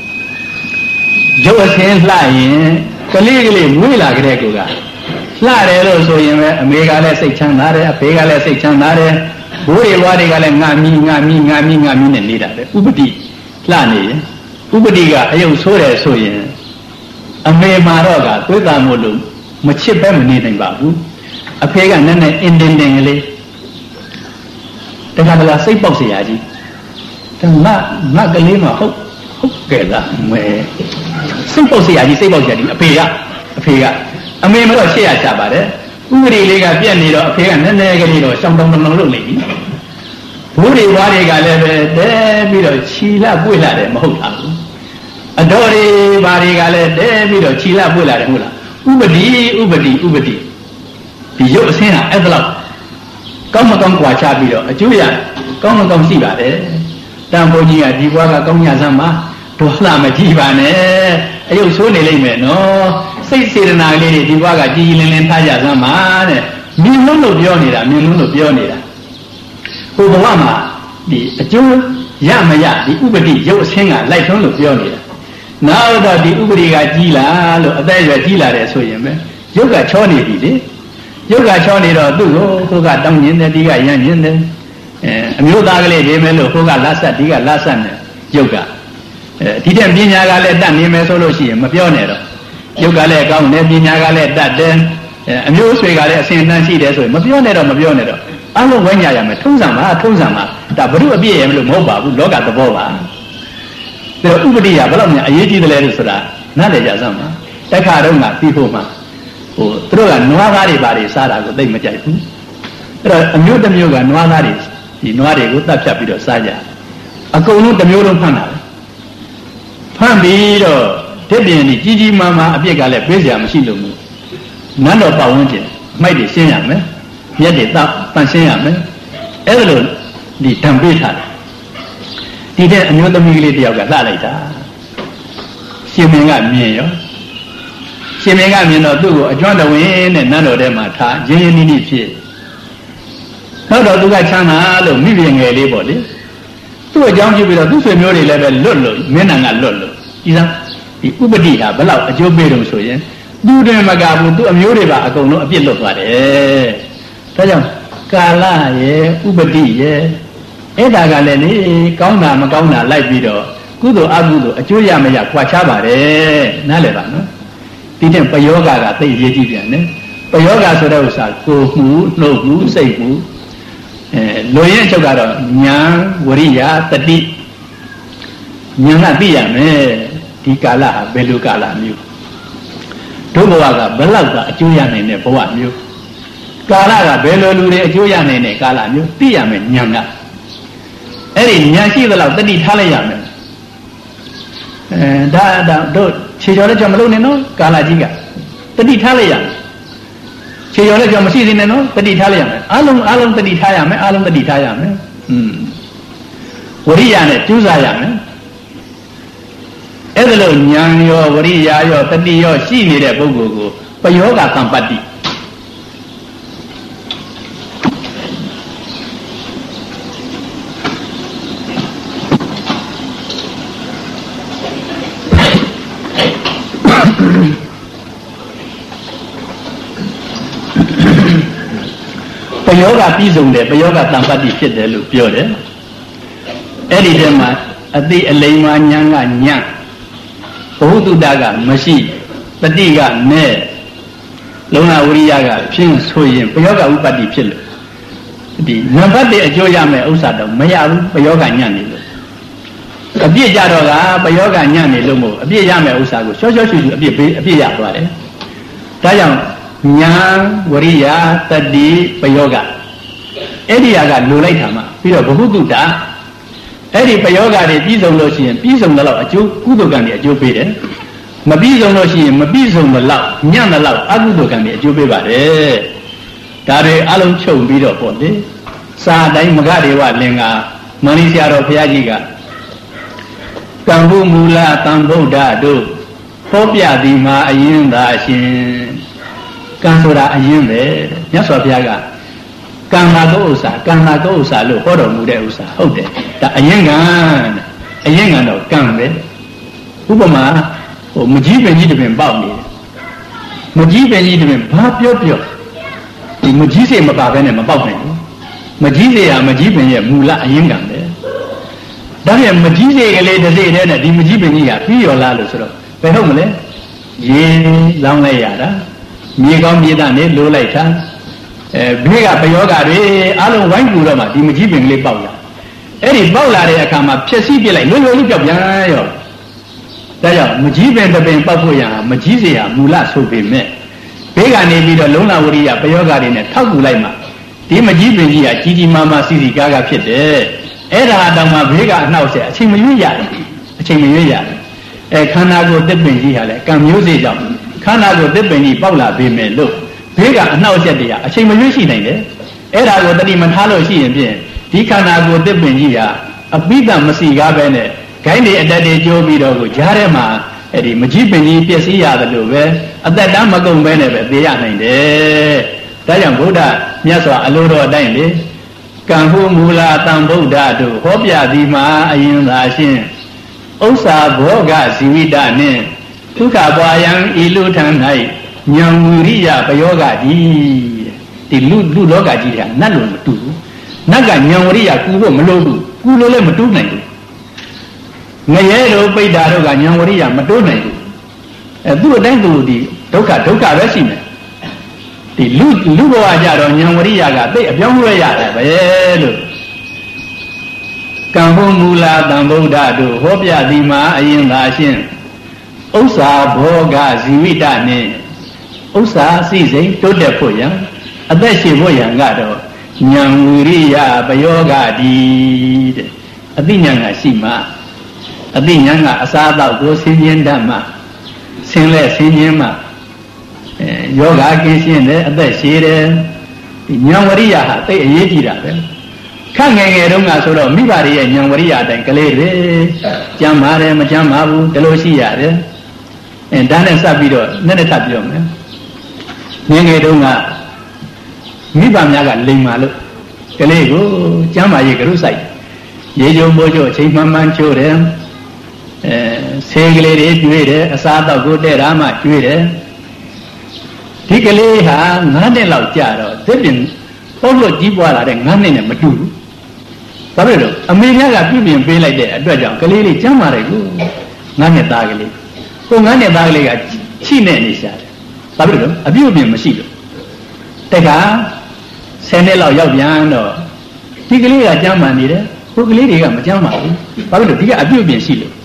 လှရင်ကလေးကလေးမွေးလာကြတဲ့ကိုကလှတယ်လို့ဆိုရင်ပဲအမေကလည်းစိတ်ချမ်းသာတယ်အဖေကလည်းစိတ်ချမ်းသာတယ်ဘိုးတွေဘွားတွေကလည်းငါမီနဲ့နေတာပဲဥပတိလှနေရင်ဥပတိကအယုတ်ဆိုးတယ်ဆိုရင်အမေမာတော့ကသွေးသားမို့လို့မချစ်ပဲမနေနိုင်ပါဘူးအဖေကနည်းနည်းအင်းတင်းကလေးတခါတခါစိတ်ပေါက်เสียကြီးငါကလေးမဟုတ်ကဲ့လားမဲစိတ်ပေါက်เสียကြီးအဖေကအမေမတော့ရှေ့ရချပါတယ်ဥပဒေလေးကပြက်နေတော့အဖေကနည်းနည်းကလေးတော့ရှောင်းတောင်းလုပ်နေပြီဘိုးတွေဘွားတွေကလည်းပဲတဲပြီးတော့ခြီလာပွေလာတယ်မဟုတ်လားအတော်တွေဘာတွေကလည်းတဲပြီးတော့ခြီလာပွေလာတယ်ဟုတ်လားဥပတိဒီရုပ်အဆင်းဟာအဲ့ဒါလောက်ကောင်းမကောင်းကြွာချပြီးတော့အကျိုးရကောင်းမကောင်းရှိပါတယ်တန်ဖိုးကြီးကဒီဘွားကကောင်းညစမ်းမှာဒေါသမကြည့်ပါနဲ့အယုတ်ဆိုးနေလိမ့်မယ်နော်စိတ်စေတနာလေးတွေဒီဘွားကကြည်လင်းထားကြစမ်းပါတဲ့မြင်လုံးလို့ပြောနေတာဟိုဘဝမှာဒီအကျိုးရမရဒီဥပတိရုပ်အဆင်းကလိုက်ထုံးလို့ပြောနေတာနောက်တော့ဒီဥပတိကကြီးလာလို့အသက်အရွယ်ကြီးလာတယ်ဆိုရင်ပဲရုပ်ကချောနေပြီလေရုပ်ကချောနေတော့သူ့ကိုဟိုကတောင်းညင်းတယ်ဒီကရမ်းညင်းတယ်အမျိုးသားကလေးနေမယ်လို့ဟိုကလာဆက်ဒီကလာဆက်နဲ့ရုပ်ကဒီတဲ့ပညာကလည်းတတ်နေမယ်ဆိုလို့ရှိရင်မပြောနဲ့တော့ရုပ်ကလည်းကောင်းတယ်ပညာကလည်းတတ်တယ်အမျိုးဆွေကလည်းအစဉ်တန်းရှိတယ်ဆိုရင်မပြောနဲ့တော့အလုံးဝိညာရမယ်ထုံးစံမှာဒါဘုရုအပြည့်ရမလို့မဟုတ်ပါဘူးလောကသဘောပါဒါတော့ဥပတိကဘယ်လောက်များအရေးကြီးတယ်လဲလို့ဆိုတာနားလည်ကြစမ်းပါတက်ခါတော့မှပြီးဖို့မှသူတို့ကနွားသားတွေဘာတွေစားတာကိုသိမကြိုက်ဘူးအဲ့တော့အမျိုးတစ်မျိုးကနွားသားတွေဒီနွားတွေကိုတတ်ဖြတ်ပြီးတော့စားကြအကုန်လုံးတစ်မျိုးလုံးဖမ်းတာပဲဖမ်းပြီးတော့တစ်ပြင်းကြီးကြီးမားမားအပြစ်ကလည်းပေးစရာမရှိလို့ဘူးနန်းတော်ပတ်ဝန်းကျင်မိုက်တွေရှင်းရမယ်မြက်တွေတန့်ရှင်းရမယ်အဲ့ဒါလို့ဒီတံပေးထားတယ်ဒီတဲ့အမျိုးသမီးကလေးတယောက်ကလှလိုက်တာရှင်မင်းကမြင်တော့သူ့ကိုအကျွမ်းတဝင်းနဲ့နန်းတော်ထဲမှာထားရင်းနှီးဖြစ်နောက်တော့သူကချမ်းသာလို့မိဘငယ်လေးပေါ့လေသူ့အကြောင်းကြည့်ပြီးတော့သူ့ဆွေမျိုးတွေလည်းပဲလွတ်လို့မင်းနံကလွတ်လို့ဒီစားဒီဥပတိဟာဘယ်လောက်အကျိုးပေးလို့ဆိုရင်သူ့တွင်မကဘူးသူ့အမျိုးတွေပါအကုန်လုံးအပြစ်လွတ်သွားတယ်ဒါကြောင့်ကာလရဲ့ဥပတိရဲ့အဲ့ဒါကလည်းလေကောင်းတာမကောင်းတာလိုက်ပြီးတော့ကုသိုလ်အကုသိုလ်အကျိုးရမရခွာချပါတယ်နားလည်ပါနော်ဒီတဲ့ပယောဂကသိရေးကြည့်ပြန်တယ်ပယောဂဆိုတဲ့ဥစ္စာကိုယ်မှုနှုတ်မှုစိတ်မှုလိုရင်းအချုပ်ကတော့ဉာဏ်ဝရိယတတိဉာဏ်ကသိရမယ်ဒီကာလဟာဘယ်လိုကာလမျိုးဒုဘဝကဘယ်လောက်ကအကျိုးရနိုင်တဲ့ဘဝမျိုးကာလကဘယ်လိုလူတွေအကျိုးရနိုင်တဲ့ကာလမျိုးသိရမယ်ဉာဏ်ကအဲ့ဒီဉာဏ်ရှိသလောက်တတိထားလိုက်ရမယ်ဒါတို့ခြေကျော်လည်းကြောင့်မလုပ်နဲ့နော်ကာလကြီးကတတိထားလိုက်ရမယ်ခြေကျော်လည်းကြောင့်မရှိသေးနဲ့နော်တတိထားလိုက်ရမယ်အလုံးတတိထားရမယ်ဝရိယနဲ့ကျူးစားရမယ်အဲ့ဒါလို့ဉာဏ်ရောဝရိယရောတတိရောရှိနေတဲ့ပုဂ္ဂိုလ်ကိုပယောဂသံပတ္တိဂပြီးဆုံးတယ်ပယောဂတံပတ္တိဖြစ်တယ်လို့ပြောတယ်အဲ့ဒီတည်းမှာအတိအလိမ္မာဉာဏ်ကညံ့ဘဝတုတ္တကမရှိတတိကမဲ့လုံလဝရိယကဖြစ်ဆိုရင်ပယောဂဥပတ္တိဖြစ်လို့ဒီနံပါတ်1အကျိုးရမယ်ဥစ္စာတော့မရဘူးပယောဂညံ့နေလို့အပြည့်ကြတော့ကပယောဂညံ့နေလို့မို့အပြည့်ရမယ်ဥစ္စာကိုရှော့ရှော့ရှူရှူအပြည့်ရသွားတယ်ဒါကြောင့်ဉာဏ်ဝရိယတတိပယောဂအဲ့ဒီဟာကလိုလိုက်တာမှပြီးတော့ဘဟုတုတ္တအဲ့ဒီပယောဂတွေပြီးဆုံးလို့ရှိရင်ပြီးဆုံးတော့အကျိုးကုသိုလ်ကံတွေအကျိုးပေးတယ်မပြီးဆုံးလို့ရှိရင်မပြီးဆုံးတော့ညံ့တော့အကုသိုလ်ကံတွေအကျိုးပေးပါတယ်ဒါတွေအလုံးချုပ်ပြီးတော့ပေါ့လေစာတိုင်းမဂဒေဝလင်္ကာမန္တိဆရာတော်ဘုရားကြီးကကံဟုမူလတံဗုဒ္ဓတို့ဟောပြသည်မှာအရင်သာရှင်ကံဆိုတာအရင်ပဲမြတ်စွာဘုရားကကံနာသောဥစ္စာကံနာသောဥစ္စာလို့ဟောတော်မူတဲ့ဥစ္စာဟုတ်တယ်ဒါအရင်ကတော့ကံပဲဥပမာမကြီးပင်ကြီးတပင်ပေါက်နေတယ်မကြီးပင်ကြီးတပင်ဘာပြောဒီမကြီးစေမပါဘဲနဲ့မပေါက်နိုင်ဘူးမကြီးစေရမကြီးပင်ရဲ့မူလအရင်ကံပဲဒါပြန်မကြီးစေကလေးတစ်စိတဲ့နဲ့ဒီမကြီးပင်ကြီးကပြီးရောလားလို့ဆိုတော့ဘယ်ဟုတ်မလဲရေလောင်းလိုက်ရတာမြေကောင်းမြေသားနဲ့လိုးလိုက်တာဘေးကပယောဂတွေအလုံးဝိုင်းကူတော့မှဒီမကြီးပင်ကလေးပေါက်လာအဲ့ဒီပေါက်လာတဲ့အခါမှာဖြည့်ဆည်းပြလိုက်လွယ်လွယ်လေးပြောက်ပြန်ရောဒါကြောင့်မကြီးပင်တစ်ပင်ပေါက်ဖို့ရမကြီးစေရမူလဆိုပေမဲ့ဘေးကနေပြီးတော့လုံလဝရိယပယောဂတွေနဲ့ထောက်ကူလိုက်မှဒီမကြီးပင်ကြီးကကြီးကြီးမားမားစီစီကားကားဖြစ်တယ်အဲ့ဒါတောင်မှဘေးကအနှောက်အယှက်အချိန်မရွေးရတယ်ခန္ဓာကိုယ်တစ်ပင်ကြီးဟာလည်းကံမျိုးစေကြောင့်ခန္ဓာကိုယ်တစ်ပင်ကြီးပေါက်လာပေမဲ့လို့ဘေးကအနှောက်အယှက်တွေကအချိန်မရွေးရှိနိုင်တယ်အဲ့ဒါကိုတတိမထားလို့ရှိရင်ဖြင့်ဒီခန္ဓာကိုယ်တစ်ပင်ကြီးဟာအပိဓာမစီကားပဲနဲ့ဂိုင်းတွေအတက်တွေကျိုးပြီးတော့ကိုကြားထဲမှာအဲ့ဒီမကြီးပင်ကြီးပျက်စီးရတယ်လို့ပဲအသက်တမ်းမကုန်ပဲနဲ့ပဲသိရနိုင်တယ်ဒါကြောင့်ဗုဒ္ဓမြတ်စွာအလိုတော်အတိုင်းလေကံဟုမူလတံဗုဒ္ဓတို့ဟောပြသည်မှာအရင်သာရှင်ဥစ္စာဘောဂဇီဝိတနှင့်ဒုက္ခပွားယံဤလူထံ၌ဉာဏ်ဝိရိယပယောဂကြီးဒီလူလောကကြီးကနတ်လို့မတူဘူးနတ်ကဉာဏ်ဝိရိယကူဖို့မလိုဘူးကူလို့လည်းမတူနိုင်ဘူးငရဲတို့ပိဋ္ဌာတို့ကဉာဏ်ဝိရိယမတိုးနိုင်ဘူးသူ့အတိုင်းသူဒီဒုက္ခပဲရှိမယ်ဒီလူဘဝကြတော့ဉာဏ်ဝိရိယကသိအပြောင်းလဲရတယ်ပဲလို့ကံဟုမူလတံဗုဒ္ဓတို့ဟောပြသည်မှာအရင်သာရှင်ဥစ္စာဘောဂဇီဝိတနှင့်ဥစ္စာစိစိမ်တိုးတက်ဖို့ရန်အသက်ရှင်ဖို့ရန်ကတော့ဉာဏ်ဝိရိယပယောဂတိတဲ့အသိဉာဏ်ကရှိမှအသိဉာဏ်ကအစားအသောက်ကိုဆင်းရဲတတ်မှဆင်းလဲဆင်းခြင်းမှယောဂကင်းရှင်းတယ်အသက်ရှည်တယ်ဒီဉာဏ်ဝရိယဟာသိအရေးကြီးတာပဲခက်ငယ်ငယ်တုန်းကဆိုတော့မိဘတွေရဲ့ဉာဏ်ဝရိယအတိုင်းကလေးတွေကြမ်းပါတယ်မကြမ်းပါဘူးဒီလိုရှိရတယ်ဒါနဲ့စပ်ပြီးတော့နည်းနည်းထပ်ပြောမယ်ငယ်ငယ်တုန်းကမိဘများကလိမ်မာလို့ကလေးကိုကြမ်းပါရေးကရုစိုက်ရေကြုံမိုးကြအချိန်မှန်ချိုးတယ်ဆေးကလေးတွေကျွေးတယ်အစားအသောက်ကိုတဲ့တာမှကျွေးတယ်ဒီကလေးဟာ9နှစ်လောက်ကြာတော့သစ်ပင်ပေါ့လို့ကြီးပွားလာတဲ့9နှစ်နဲ့မတူဘူးဘာဖြစ်လို့အမေများကပြုပြင်ပေးလိုက်တဲ့အတွက်ကြောင့်ကလေးလေးကျမ်းမာတယ်ကို9နှစ်သားကလေး9နှစ်သားကလေးကချိနဲ့နေရှာတယ်ဘာဖြစ်လို့အပြုပြင်မရှိလို့တခါ10နှစ်လောက်ရောက်ပြန်တော့ဒီကလေးကကျမ်းမာနေတယ်ဟိုကလေးတွေကမကျမ်းမာဘူးဘာဖြစ်လို့ဒီကအပြုပြင်ရှိလို့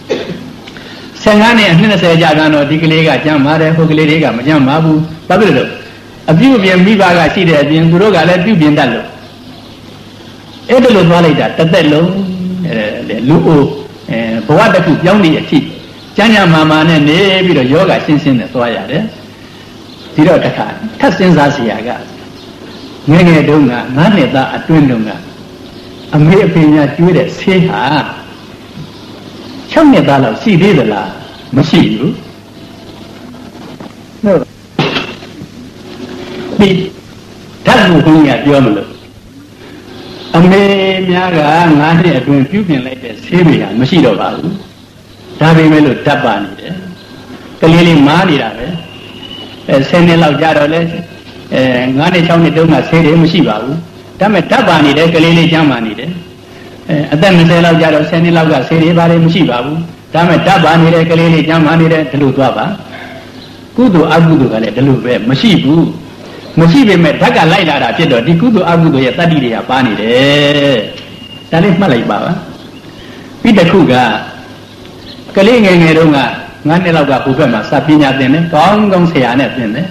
15နဲ့20ကြာကန်တော့ဒီကလေးကကျမ်းမာတယ်ဟိုကလေးတွေကမကျမ်းမာဘူးဘာဖြစ်လို့အပြုပြင်မိဘကရှိတဲ့အပြင်သူတို့ကလည်းပြုပြင်တတ်လို့အဲ့ဒါလိုသွားလိုက်တာတစ်သက်လုံးလူအိုဘဝတစ်ခုပြောင်းနေအထိကျမ်းမာမာနဲ့နေပြီးတော့ယောဂရှင်းရှင်းနဲ့သွားရတယ်ဒီတော့တခါထပ်စဉ်းစားเสียကငယ်ငယ်တုန်းက9နှစ်သားအတွင်းတုန်းကအမေအဖေများကျွေးတဲ့ဆေးဟာ6နှစ်သားလောက်ရှိသေးသလားမရှိဘူးဟုတ်ဒီဓာတ်ကိုဘုရားပြောမလို့အမေများက9နှစ်အတွင်းပြုပြင်လိုက်တဲ့ဆေးတွေဟာမရှိတော့ပါဘူးဒါပေမဲ့လို့ဓာတ်ပါနေတယ်ကလေးလေးမားနေတာပဲ10နှစ်လောက်ကြာတော့လဲ9နှစ်6နှစ်တုန်းကဆေးတွေမရှိပါဘူးဒါမဲ့ဓာတ်ပါနေတဲ့ကလေးလေးကျမ်းပါနေတယ်အသက်20လောက်ကြတော့10နှစ်လောက်ကဆေးတွေဘာတွေမရှိပါဘူးဒါမဲ့ဓာတ်ပါနေတဲ့ကလေးလေးကျမ်းပါနေတယ်ဒီလိုသွားပါကုသိုလ်အကုသိုလ်ကလည်းဒီလိုပဲမရှိဘူးမရှိပေမဲ့ဓာတ်ကလိုက်လာတာဖြစ်တော့ဒီကုသိုလ်အကုသိုလ်ရဲ့တတ္တိတွေကပါနေတယ်ဒါလေးမှတ်လိုက်ပါပြီးတစ်ခုကကလေးငယ်ငယ်တုန်းက9နှစ်လောက်ကဘုဘက်မှာစာပညာသင်တယ်ကောင်းကောင်းဆရာနဲ့သင်တယ်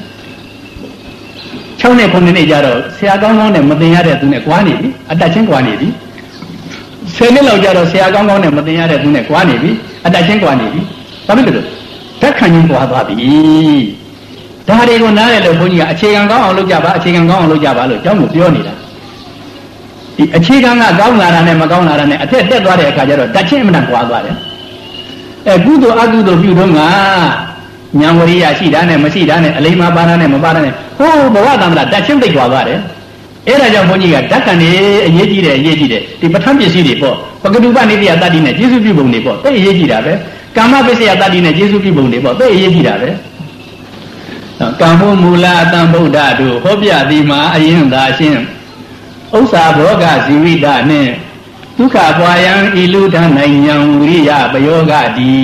6နှစ်9နှစ်ကြတော့ဆရာကောင်းကောင်းနဲ့မသင်ရတဲ့သူနဲ့ကွာနေပြီအတက်ချင်းကွာနေပြီ10နှစ်လောက်ကြတော့ဆရာကောင်းကောင်းနဲ့မသင်ရတဲ့သူနဲ့ကွာနေပြီအတက်ချင်းကွာနေပြီဘာဖြစ်လို့ဓာတ်ခံရင်ကွာသွားပြီဒါတွေကိုနားရလို့ဘုန်းကြီးကအခြေခံကောင်းအောင်လုပ်ကြပါအခြေခံကောင်းအောင်လုပ်ကြပါလို့ကျောင်းကိုပြောနေတာဒီအခြေခံကကောင်းလာတာနဲ့မကောင်းလာတာနဲ့အထက်တက်သွားတဲ့အခါကျတော့ဓာတ်ချင်းအမှန်ကွာသွားတယ်ကုသိုလ်အကုသိုလ်ပြုတော့ကဉာဏ်ဝရိယရှိတာနဲ့မရှိတာနဲ့အလိမ္မာပါတာနဲ့မပါတာနဲ့ဟိုးဘဝတံ္ဍရာဓာတ်ချင်းသိကွာသွားတယ်အဲ့ဒါကြောင့်ဘုန်းကြီးကဓာတ်ခံနေအရေးကြီးတယ်ဒီပဋ္ဌာန်းပစ္စည်းတွေပေါ့ပကတုပနိတ္တယတတ္တိနဲ့ကျေစုပြုပုံတွေပေါ့သိအရေးကြီးတာပဲကာမပစ္စယတတ္တိနဲ့ကျေစုပြုပုံတွေပေါ့သိအရေးကြီးတာပဲကံဟုမူလအတံဗုဒ္ဓတို့ဟောပြသည်မှာအရင်သာရှင်းဥစ္စာဘောဂဇီဝိတနဲ့ဒုက္ခပွားယံဤလူထနိုင်ဉာဏ်ဝိရိယပယောဂ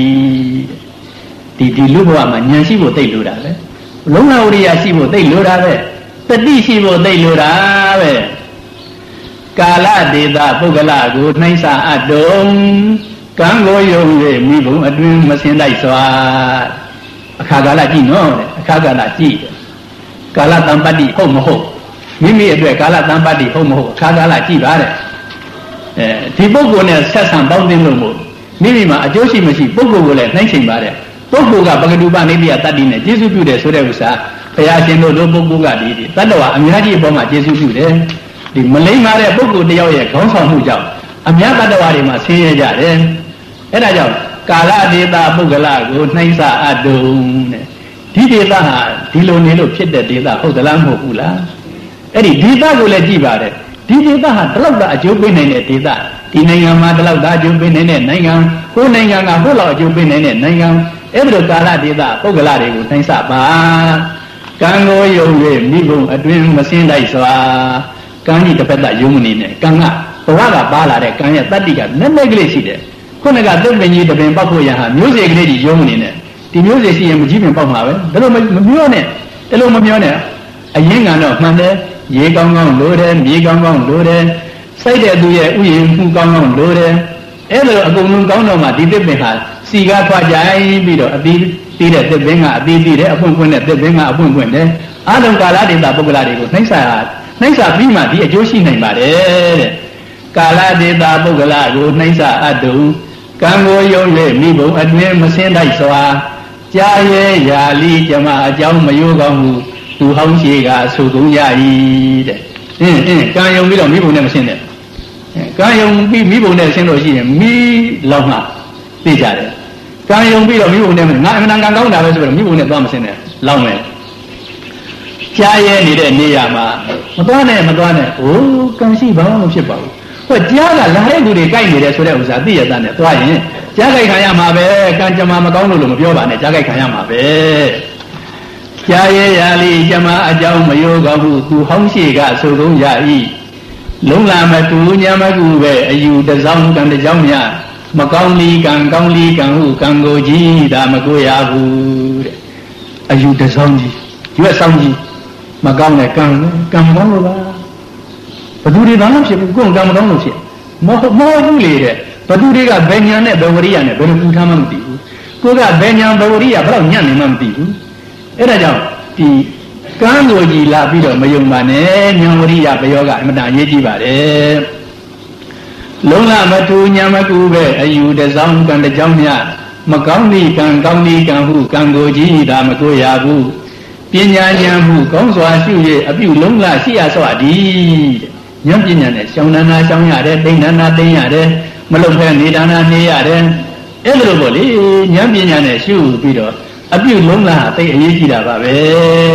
ဒီလူဘဝမှာဉာဏ်ရှိဖို့သိလို့တာပဲလုံလဝိရိယရှိဖို့သိလို့တာပဲတတိရှိဖို့သိလို့တာပဲကာလဒေတာပုဂ္ဂလကိုနှိုင်းစာအပ်တုံကံကိုယုံ၍မိဘုံအတွင်မစင်လိုက်စွာအခါကာလကြည့်နော်အခါကာလကြည့်ကာလတံပတ္တိဟုတ်မဟုတ်မိမိအတွက်ကာလတံပတ္တိဟုတ်မဟုတ်အခါကာလကြည့်ပါတဲ့ဒီပုဂ္ဂိုလ်နဲ့ဆက်ဆံပေါင်းသင်းလို့မို့မိမိမှာအကျိုးရှိမရှိပုဂ္ဂိုလ်ကိုလည်းနှိုင်းချိန်ပါတဲ့ပုဂ္ဂိုလ်ကပကတုပနိတ္တယတတ္တိနဲ့ကျေစုပြုတယ်ဆိုတဲ့ဥစ္စာဘုရားရှင်တို့လိုပုဂ္ဂိုလ်ကဒီတတ္တဝါအများကြီးအပေါ်မှာကျေစုပြုတယ်ဒီမလိမ္မာတဲ့ပုဂ္ဂိုလ်တယောက်ရဲ့ခေါင်းဆောင်မှုကြောင့်အများတတ္တဝါတွေမှာဆင်းရဲကြတယ်အဲ့ဒါကြောင့်ကာလဒေတာပုဂ္ဂလကိုနှိုင်းစာအပ်တုံတဲ့ဒီဒေတာဟာဒီလိုနေလို့ဖြစ်တဲ့ဒေတာဟုတ်သလားမဟုတ်ဘူးလားအဲ့ဒီဒေတာကိုလည်းကြည့်ပါတယ်ဒီဒေတာဟာဒီလောက်သာအကျိုးပေးနိုင်တဲ့ဒေတာဒီနိုင်ငံမှာဒီလောက်သာအကျိုးပေးနိုင်တဲ့နိုင်ငံကိုနိုင်ငံကကိုလောက်အကျိုးပေးနိုင်တဲ့နိုင်ငံအဲ့ဒီလိုကာလဒေတာပုဂ္ဂလတွေကိုနှိုင်းစာပါကံကိုယုံ၍မိဘုံအတွင်မစင်းလိုက်စွာကံကြီးတစ်ဖက်သက်ယုံမနေနဲ့ကံကဘဝကပါလာတဲ့ကံရဲ့တတ္တိကနည်းနည်းကလေးရှိတယ်ခုနကသစ်ပင်ကြီးတပင်ပောက်ဖို့ရဟာမျိုးစေ့ကလေးကြီးယုံမနေနဲ့ဒီမျိုးစေ့ရှိရင်မကြီးပင်ပောက်မှာပဲဒါလို့မပြောနဲ့ဒါလို့မပြောနဲ့အရင်ကတော့မှန်တယ်ရေကောင်းကောင်းလိုတယ်မြေကောင်းကောင်းလိုတယ်စိုက်တဲ့သူရဲ့ဥယျာဉ်မှုကောင်းကောင်းလိုတယ်အဲ့ဒါလိုအကုန်လုံးကောင်းတော့မှဒီသစ်ပင်ဟာစီကားထွက်ကြိုင်ပြီးတော့အသီးသီးတဲ့သစ်ပင်ကအသီးသီးတယ်အပွင့်ပွင့်တဲ့သစ်ပင်ကအပွင့်ပွင့်တယ်အာလုံကာလဒေတာပုဂ္ဂလတွေကိုနှိမ့်စာပြီးမှဒီအကျိုးရှိနိုင်ပါတယ်တဲ့ကာလဒေတာပုဂ္ဂလကိုနှိမ့်စာအပ်တုံကံကိုယုံ၍မိဘုံအတွင်မစင်းတိုက်စွာကြာရဲရာလီကျမအကြောင်းမယိုးကောင်းမှုသူဟောင်းရှိကဆိုကုန်ရ၏တဲ့ကံယုံပြီးတော့မိဘုံနဲ့မစင်းနဲ့ကံယုံပြီးမိဘုံနဲ့ဆင်းလို့ရှိရင်မိလောက်မှသိကြတယ်ကံယုံပြီးတော့မိဘုံနဲ့ငါအမှန်ကံကောင်းတာပဲဆိုတော့မိဘုံနဲ့သွားမစင်းနဲ့လောက်မယ်ကြာရဲနေတဲ့နေရာမှာမသွားနဲ့အိုးကံရှိဘာမှမဖြစ်ပါဘူးဟောကြားကလာတဲ့လူတွေကြိုက်နေတယ်ဆိုတဲ့ဥစ္စာသိရတဲ့နဲ့သွားရင်ကြားကြိုက်ခံရမှာပဲကံကြမ္မာမကောင်းလို့မပြောပါနဲ့ကြားကြိုက်ခံရမှာပဲကြားရဲရလီကြမ္မာအကြောင်းမယောကောင်းမှုသူဟောင်းရှိကဆိုကုန်ရ၏လုံးလာမတူညာမကူပဲအယူတစောင်းကံတကြောင်းများမကောင်းလီကံကောင်းလီကံဟုကံကိုကြီးဒါမကိုရဘူးတဲ့အယူတစောင်းကြီးရွက်ဆောင်ကြီးမကောင်းတဲ့ကံကောင်းလို့ပါဘသူတွေဘာလို့ဖြစ်ဘူးကိုယ်ကံမကောင်းလို့ဖြစ်မောဘူးလေတဲ့ဘသူတွေကဘယ်ညာနဲ့ဘယ်ဝရိယနဲ့ဘယ်လိုပူထားမှမသိဘူးကိုကဘယ်ညာဘယ်ဝရိယဘယ်တော့ညံ့နေမှမသိဘူးအဲ့ဒါကြောင့်ဒီကံကိုကြည်လာပြီးတော့မယုံပါနဲ့ဉာဏ်ဝရိယပယောကအမှန်တန်အရေးကြီးပါတယ်လုံးလမတူညာမကူပဲအယူတစောင်းကံတကြောင်းများမကောင်းသည့်ကံကောင်းသည့်ကံဟုကံကိုကြည်ဒါမကိုရဘူးပညာဉာဏ်မှုကောင်းစွာရှု၍အပြုလုံးလရှိရစွာသည်ဉာဏ်ပညာနဲ့ရှောင်းနာနာရှောင်းရတယ်တိဏ္ဍနာသိရတယ်မလုံဖဲနေတာနာနေရတယ်အဲ့လိုပေါ့လေဉာဏ်ပညာနဲ့ရှုပြီးတော့အပြုလုံးလသိအရေးကြီးတာပါပဲ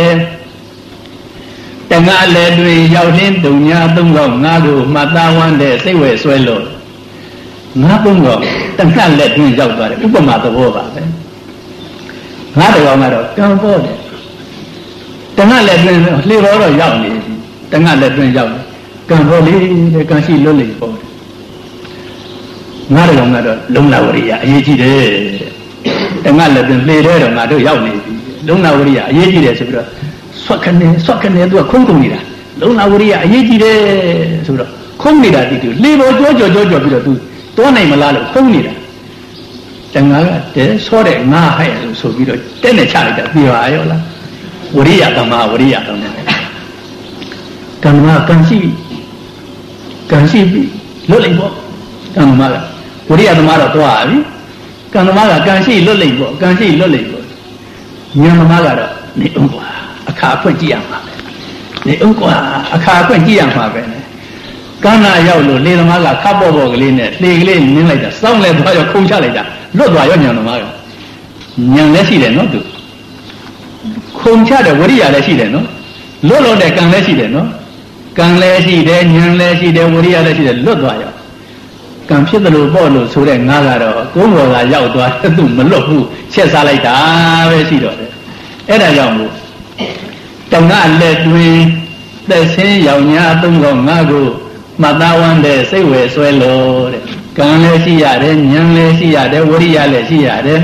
တငါလည်းတွင်ရောက်လင်းတုံညာသုံးကောင်းငါတို့မှတ်သားဝမ်းတဲ့စိတ်ဝဲဆွဲလို့ငါသုံးကောင်းတငါလည်းတွင်ရောက်သွားတယ်ဥပမာသဘောပါပဲငါတော်ကတော့ကံပေါ်တယ်တငါလည်းတွင်လှေပေါ်တော့ရောက်နေပြီတငါလည်းတွင်ရောက်တယ်ကံပေါ်လေတဲ့ကံရှိလွတ်လေပေါ့ငါတို့ကတော့လုံလဝရိယအရေးကြီးတယ်တဲ့ငါလည်းပြင်လေတဲ့တော့ငါတို့ရောက်နေပြီလုံလဝရိယအရေးကြီးတယ်ဆိုပြီးတော့ဆွတ်ခနဲ့သူကခုံကုန်နေတာလုံလဝရိယအရေးကြီးတယ်ဆိုတော့ခုံနေတာဒီသူလေပေါ်ကြောပြီးတော့သူတွန်းနိုင်မလားလို့ခုံနေတာတငါကတဲဆောတဲ့ငါဟဲ့လို့ဆိုပြီးတော့တက်နေချလိုက်တာပြေပါရောလားဝရိယကမ္မဝရိယကမ္မကံရှိပြီလွတ်လိုက်ပေါ့ကံမကဝရိယသမားတော့တွားပြီကံသမားကကံရှိလွတ်လိုက်ပေါ့ဉာဏ်သမားကတော့နေအောင်ကွာအခါဖွင့်ကြည့်ရမှာပဲနေအောင်ကွာအခါဖွင့်ကြည့်ရမှာပဲကံနာရောက်လို့လေသမားကခပ်ပေါ့ကလေးနဲ့လေကလေးနင်းလိုက်တာစောင်းလဲသွားရောခုံချလိုက်တာလွတ်သွားရောဉာဏ်သမားကဉာဏ်လည်းရှိတယ်နော်သူခုံချတဲ့ဝရိယလည်းရှိတယ်နော်လွတ်တဲ့ကံလည်းရှိတယ်နော်ကံလည်းရှိတယ်ဉာဏ်လည်းရှိတယ်ဝရိယလည်းရှိတယ်လွတ်သွားရောကံဖြစ်တယ်လို့ပေါ့လို့ဆိုတဲ့ငါကတော့ကိုယ်ဘော်ကရောက်သွားသူမလွတ်ဘူးချက်စားလိုက်တာပဲရှိတော့တယ်အဲ့ဒါကြောင့်မို့တငါလက်တွင်သက်ဆင်းရောင်ညာသုံးကောင်ငါကိုမသားဝမ်းတဲ့စိတ်ဝယ်ဆွဲလို့တဲ့ကံလည်းရှိရတယ်ဉာဏ်လည်းရှိရတယ်ဝရိယလည်းရှိရတယ်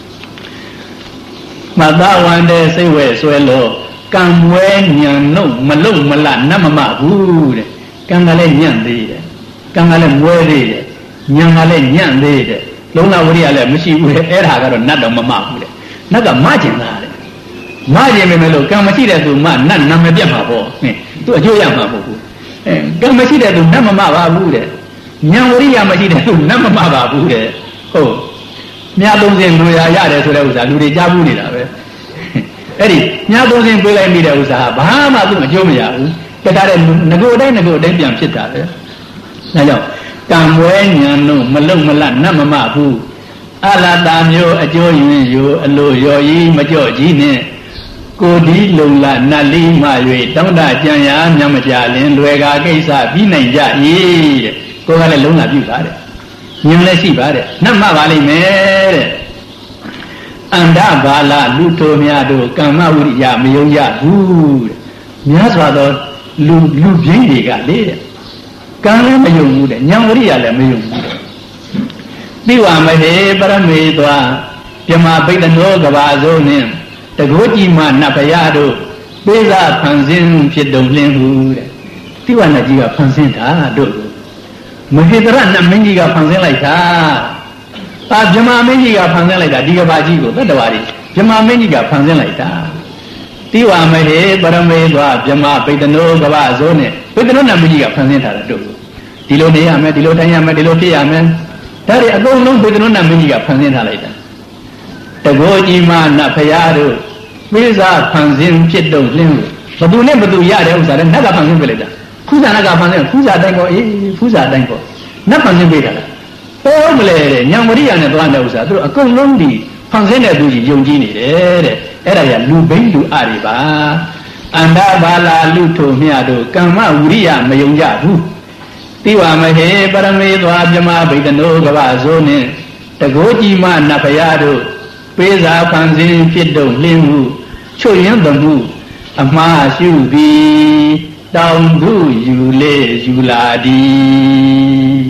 မသားဝမ်းတဲ့စိတ်ဝယ်ဆွဲလို့ကံမွဲဉာဏ်လုံးမလုံမလနတ်မမဘူးတဲ့ကံကလည်းညံ့သေးတယ်ကံကလည်းမွဲသေးတယ်ဉာဏ်ကလည်းညံ့သေးတယ်လုံလဝရိယလည်းမရှိဘူးတဲ့အဲ့ဒါကတော့နတ်တော့မမဘူးတဲ့နတ်ကမကျင်တာတဲ့မကျင်မယ်လို့ကံမရှိတဲ့သူမနတ်နာမပြတ်မှာပေါ့ဟင်သူအကျိုးရမှာမဟုတ်ဘူးကံမရှိတဲ့သူနတ်မမပါဘူးတဲ့ဉာဏ်ဝရိယမရှိတဲ့သူနတ်မမပါဘူးတဲ့ဟုတ်မြတ်သုံးစင်လူရရတယ်ဆိုတဲ့ဥစ္စာလူတွေကြားဘူးနေတာပဲအဲ့ဒီမြတ်သုံးစင်ပြေးလိုက်မိတဲ့ဥစ္စာဘာမှသူအကျိုးမရဘူးတခါတည်းငကိုတိုင်းပြန်ဖြစ်တာပဲဒါကြောင့်ကံဝဲဉာဏ်တို့မလုံမလတ်နတ်မမဘူးအလတာမျိုးအကျိုးရင်ယူအလိုရော်ကြီးမကြော့ကြီးနဲ့ကိုဒီလုံလနတ်လေးမှ၍တောင်းတကြံရမြတ်မကြလင်လွယ်ကာကိစ္စပြီးနိုင်ကြ၏တဲ့ကိုကလည်းလုံလာပြုတာတဲ့ဉာဏ်လည်းရှိပါတဲ့နတ်မှပါလိမ့်မယ်တဲ့အန္တဘာလလူထိုများတို့ကမ္မဝိရိယမယုံကြဘူးတဲ့များစွာသောလူပြင်းတွေကလေတဲ့ကံလည်းမယုံဘူးတဲ့ဉာဏ်ဝရိယလည်းမယုံဘူးတဲ့သိဝမဟေပရမေသွားပြမဘိတနောကဘာဇုံနှင့်တကောကြီးမနတ်ဘုရားတို့ပေးစာဖန်ဆင်းဖြစ်တုံလင်းဟုတဲ့သိဝနတ်ကြီးကဖန်ဆင်းတာတို့မဟေတရနတ်မင်းကြီးကဖန်ဆင်းလိုက်တာဗြဟ္မာမင်းကြီးကဖန်ဆင်းလိုက်တာဒီကဘာကြီးကိုတတ္တဝါတွေဗြဟ္မာမင်းကြီးကဖန်ဆင်းလိုက်တာတိဝမဟေပရမေသွားဗြဟ္မာဘိတနောကဘာဇုံနဲ့ဘိတနောနတ်မင်းကြီးကဖန်ဆင်းထားတာတို့ဒီလိုနေရမယ်ဒီလိုတိုင်းရမယ်ဒီလိုဖြစ်ရမယ်ဒါတွေအကုန်လုံးဘိတနောနတ်မင်းကြီးကဖန်ဆင်းထားလိုက်တာတကောကြီးမနတ်ဖရာတို့ပေးစာဖန်ဆင်းဖြစ်တုံလင်းဘသူနဲ့ဘသူရတဲ့ဥစ္စာတွေနတ်ကဖန်ဆင်းပေးလိုက်တာဖူးစာနတ်ကဖန်ဆင်းဖူးစာတိုင်းပေါ့ဖူးစာတိုင်းပေါ့နတ်ဖန်ဆင်းပေးတာလားပေါ်မလဲတဲ့ဉာဏ်ဝရိယနဲ့သွားတဲ့ဥစ္စာသူတို့အကုန်လုံးဒီဖန်ဆင်းတဲ့သူကြီးယုံကြည်နေတယ်တဲ့အဲ့ဒါကလူဘိန်းလူအတွေပါအန္တဘာလာလူထိုမြတ်တို့ကမ္မဝရိယမယုံကြဘူးတိဝမဟေပရမေသွားမြမဘိတနောကဘာဇိုးနှင့်တကောကြီးမနတ်ဖရာတို့ပေးစာဖန်ဆင်းဖြစ်တုံလင်းမှုချွတ်ရင်းသမှုအမှားရှုသည်တောင်သူယူလေယူလာသည်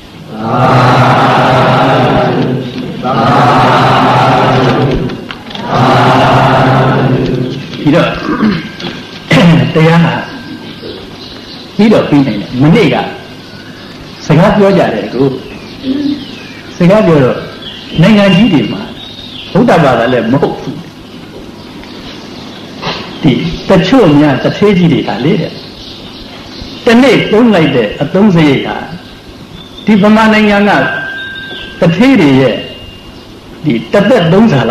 ဒီတော့တရားပြီးတော့ပြီးနိုင်တယ်မနေ့ကစကားပြောကြတယ်ကိုစကားပြောတော့နိုင်ငံကြီးတွေမှာဘုဒ္ဓဘာသာလည်းမဟုတ်ဘူးဒီတချို့များတစ်သေးကြီးတွေကလေတဲ့တနေ့သုံးလိုက်တဲ့အသုံးစရိတ်ဟာဒီဗမာနိုင်ငံကတစ်သေးတွေရဲ့ဒီတစ်သက်သုံးစာ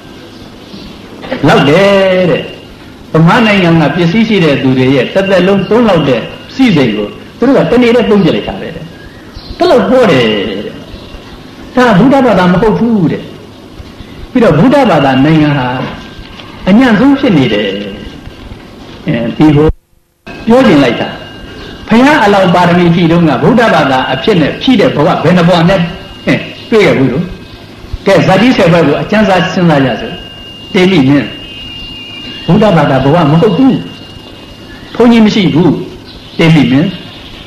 လောက်တယ်တဲ့ဗမာနိုင်ငံကပစ္စည်းရှိတဲ့သူတွေရဲ့တစ်သက်လုံးသုံးလောက်တဲ့စီစိတ်ကိုသူတို့ကတနေ့တည်းသုံးကြလိုက်တာပဲတဲ့တလောက်ပေါ်တယ်တဲ့ဒါဘုဒ္ဓဘာသာမဟုတ်ဘူးတဲ့ပြီးတော့ဘုဒ္ဓဘာသာနိုင်ငံဟာအညံ့ဆုံးဖြစ်နေတယ်ဒီကိုပြောကျင်လိုက်တာဘုရားအလောင်းပါရမီဖြည့်တော့ကဗုဒ္ဓဘာသာအဖြစ်နဲ့ဖြည့်တဲ့ဘဝဘယ်နှဘဝနဲ့တွေ့ရဘူးလို့ကဲဇာတိဆယ်ဘက်ကိုအကျဉ်းစားစဉ်းစားကြစို့တေမိမြင်ဘုဒ္ဓဘာသာဘဝမဟုတ်ဘူးဘုန်းကြီးမရှိဘူးတေမိမြင်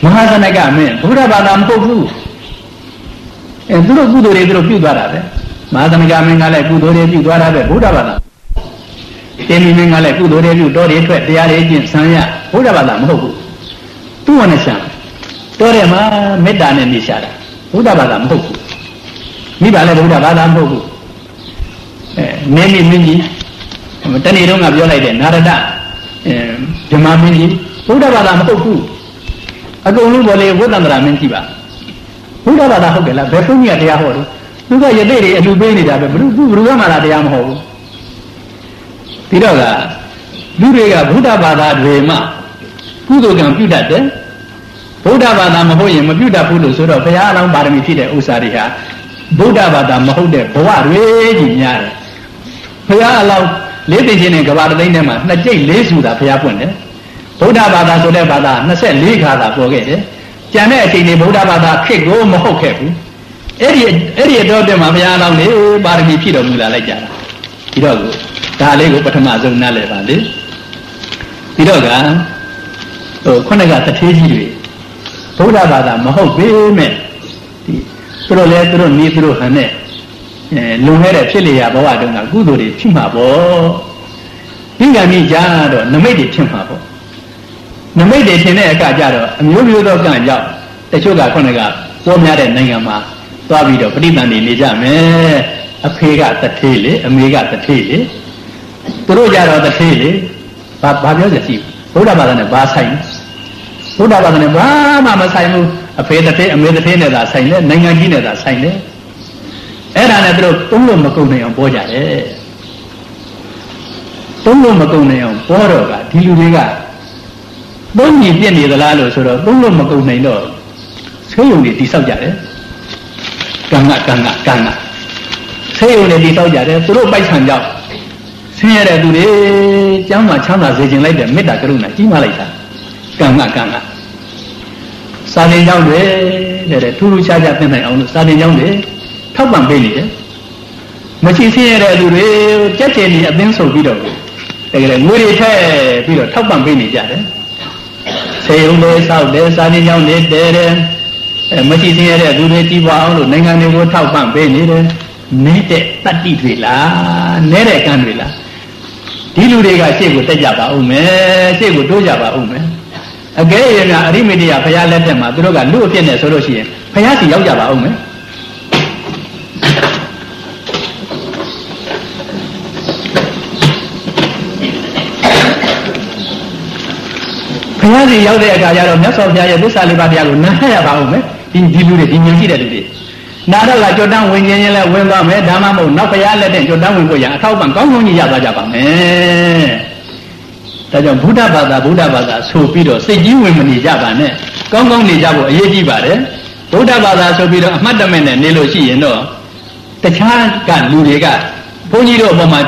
Mahasanaga men, Buddha Badam Poku. And through Buddha, through Pudara. Mahasanaga Mengale, Buddha, Pudara, Buddha Badam. Temi Mengale, Buddha, Dori, they are agents, Sanya, Buddha Badam Poku. Two on a sham. Torema, Medan and Nishara. Buddha Badam Poku. Nibala Buddha Badam Poku. Nemi Minji, Tanirunga Viola, Narada, Jamamini, Buddha Badam Poku. I go only what under Mentiba. Who got a hogela, Befunia de Ahoro? Look at your lady and you bring it up, Brugama de Amho. Tiroga, Duriga, Buddha Bada, Rema, Pudo computer then. Buddha Bada Mahoyam, Buddha Pudu, sort of Payala, Baramiti, Usariha, Buddha Bada Mahode, Boa, raging yard. Payala, ladies in a Gavada, not Jay Lesuda, Payapone. Buddha Bada, so that Bada, Nasa Liga, forget it. Janet in the Buddha Bada, kick go more careful. Eddie told them, Aviana, Barmi Pito Mula Laja. Tirogo, Dalego Patamazo Nalevandi. Tiroga, Konaga, the Tiji. Buddha Bada, Maho, Bill, through letter, me through her neck. Lumera Chilia, Boadona, Guduri, Chimabo. Pingami Jado, Namedi Chimabo. Namedi Tineka Jado, and you don't go, the sugar Konaga, Womad and Nangama, Babido, Pridani Nijame, a pig at the tail, a meg at the tail. Turujaro the tail, Babio the sheep, Buddha Badan a Basine, Buddha Badan a Bama Simu, a pay a meditator that sign, Nangagina that sign. Eranadro, Tumbo Macone on Boja, Tumbo Macone on Boroga, Tiluga. Don't you get the Lalo, sort of Tumbo Macone, no. So you need the subject. Ganga. Say you need the subject, throw by Sanja. Say, do they, Jama Chana, saying like the Metacaruna, Himalaya. Ganga. Starting down there, two charges and starting down there. Top one baby. Machine here, just any advance of video. Very fair, video, top one baby. Say, out there, standing down there, machine here, do they keep out, Nangani, top one baby, Nete, Tati Villa, Nere Canvilla. Dilurega, say with the Java, say with Dojava, again, a remedia, Paya let them, Droga, Lucian, Soroshi, Payasi, Yava, Payasi out there, Gayaro, Nassau, this Alibaba, Nahaya, in Dibu, in New Zealand. Nada like your down when Yella went down, Damamo, Napaya, let your down with Goya, Tauban, Gong, Yaba Java. That's Buddha Bada, so Pido, say you women in Java, Gong Nijabo, Yeji, Buddha Bada, so Pido, Madaman and Neloshi, you know. The child got Ludiga, Ponido, Mama,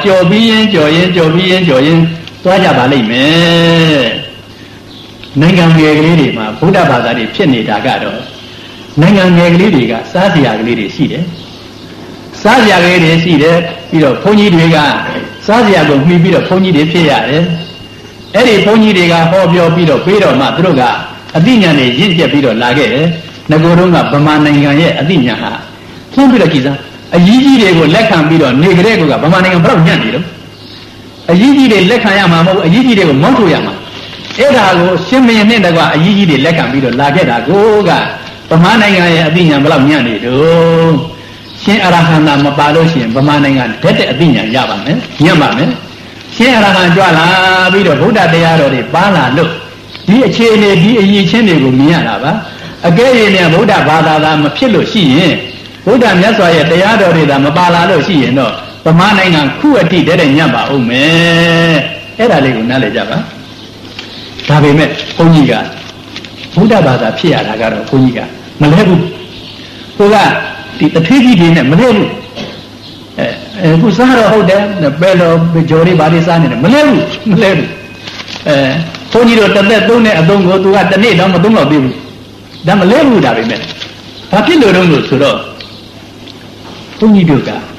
Joy, Twajabali, man. Nangang Lady, Buddha Bada, Penny Dagado. Nangang Lidiga, Sasia Lady, see it. Sasia Lady, see it, you know, Pony Diga, Sasia go me beat a pony de Pia, Eddie Pony Diga, Hobio Pido, Pido, Madruga, Adina, Jinja Pido, Lage, Nagorunga, Bamananga, Adina. Kiza, a Yiji de will let him be on Negrego, Bamaning Brown Yandido. A Yiji de Lekayama, a Yiji de Montuyama. Edago, Shimmy and Nendaga, a Yiji de Lekam Bido, Lageda, Goga, Bamananga, Adina, Brown Yandido. Shin Arahana, Mapaloshi, Bamananga, Tete Adina, Yaman, Yamaman. Shin Arahan Jala, Bido, Buddha de Aro, Bala, look. Be a chain, be a ye chain, Mianava. Again, Buddha Bada, Mapillo, she, Buddha Yaswaya, the other than Mabala, she, you know, Bamananga, Kuati, dead and Yamba, oh man, Edaligo, Nalejava. Tabi met, Poniga, Buddha Bada, Pia, Lagaro, Poniga, Malebu, Puga, the Tiki din and Malebu, Pusara hold them, the bell of the Jori Badisan and Malebu, Ponido, don't go to at the name of the Dungo. Dama Lebu Davimet. Papilo Rungo Suro. Puniduka.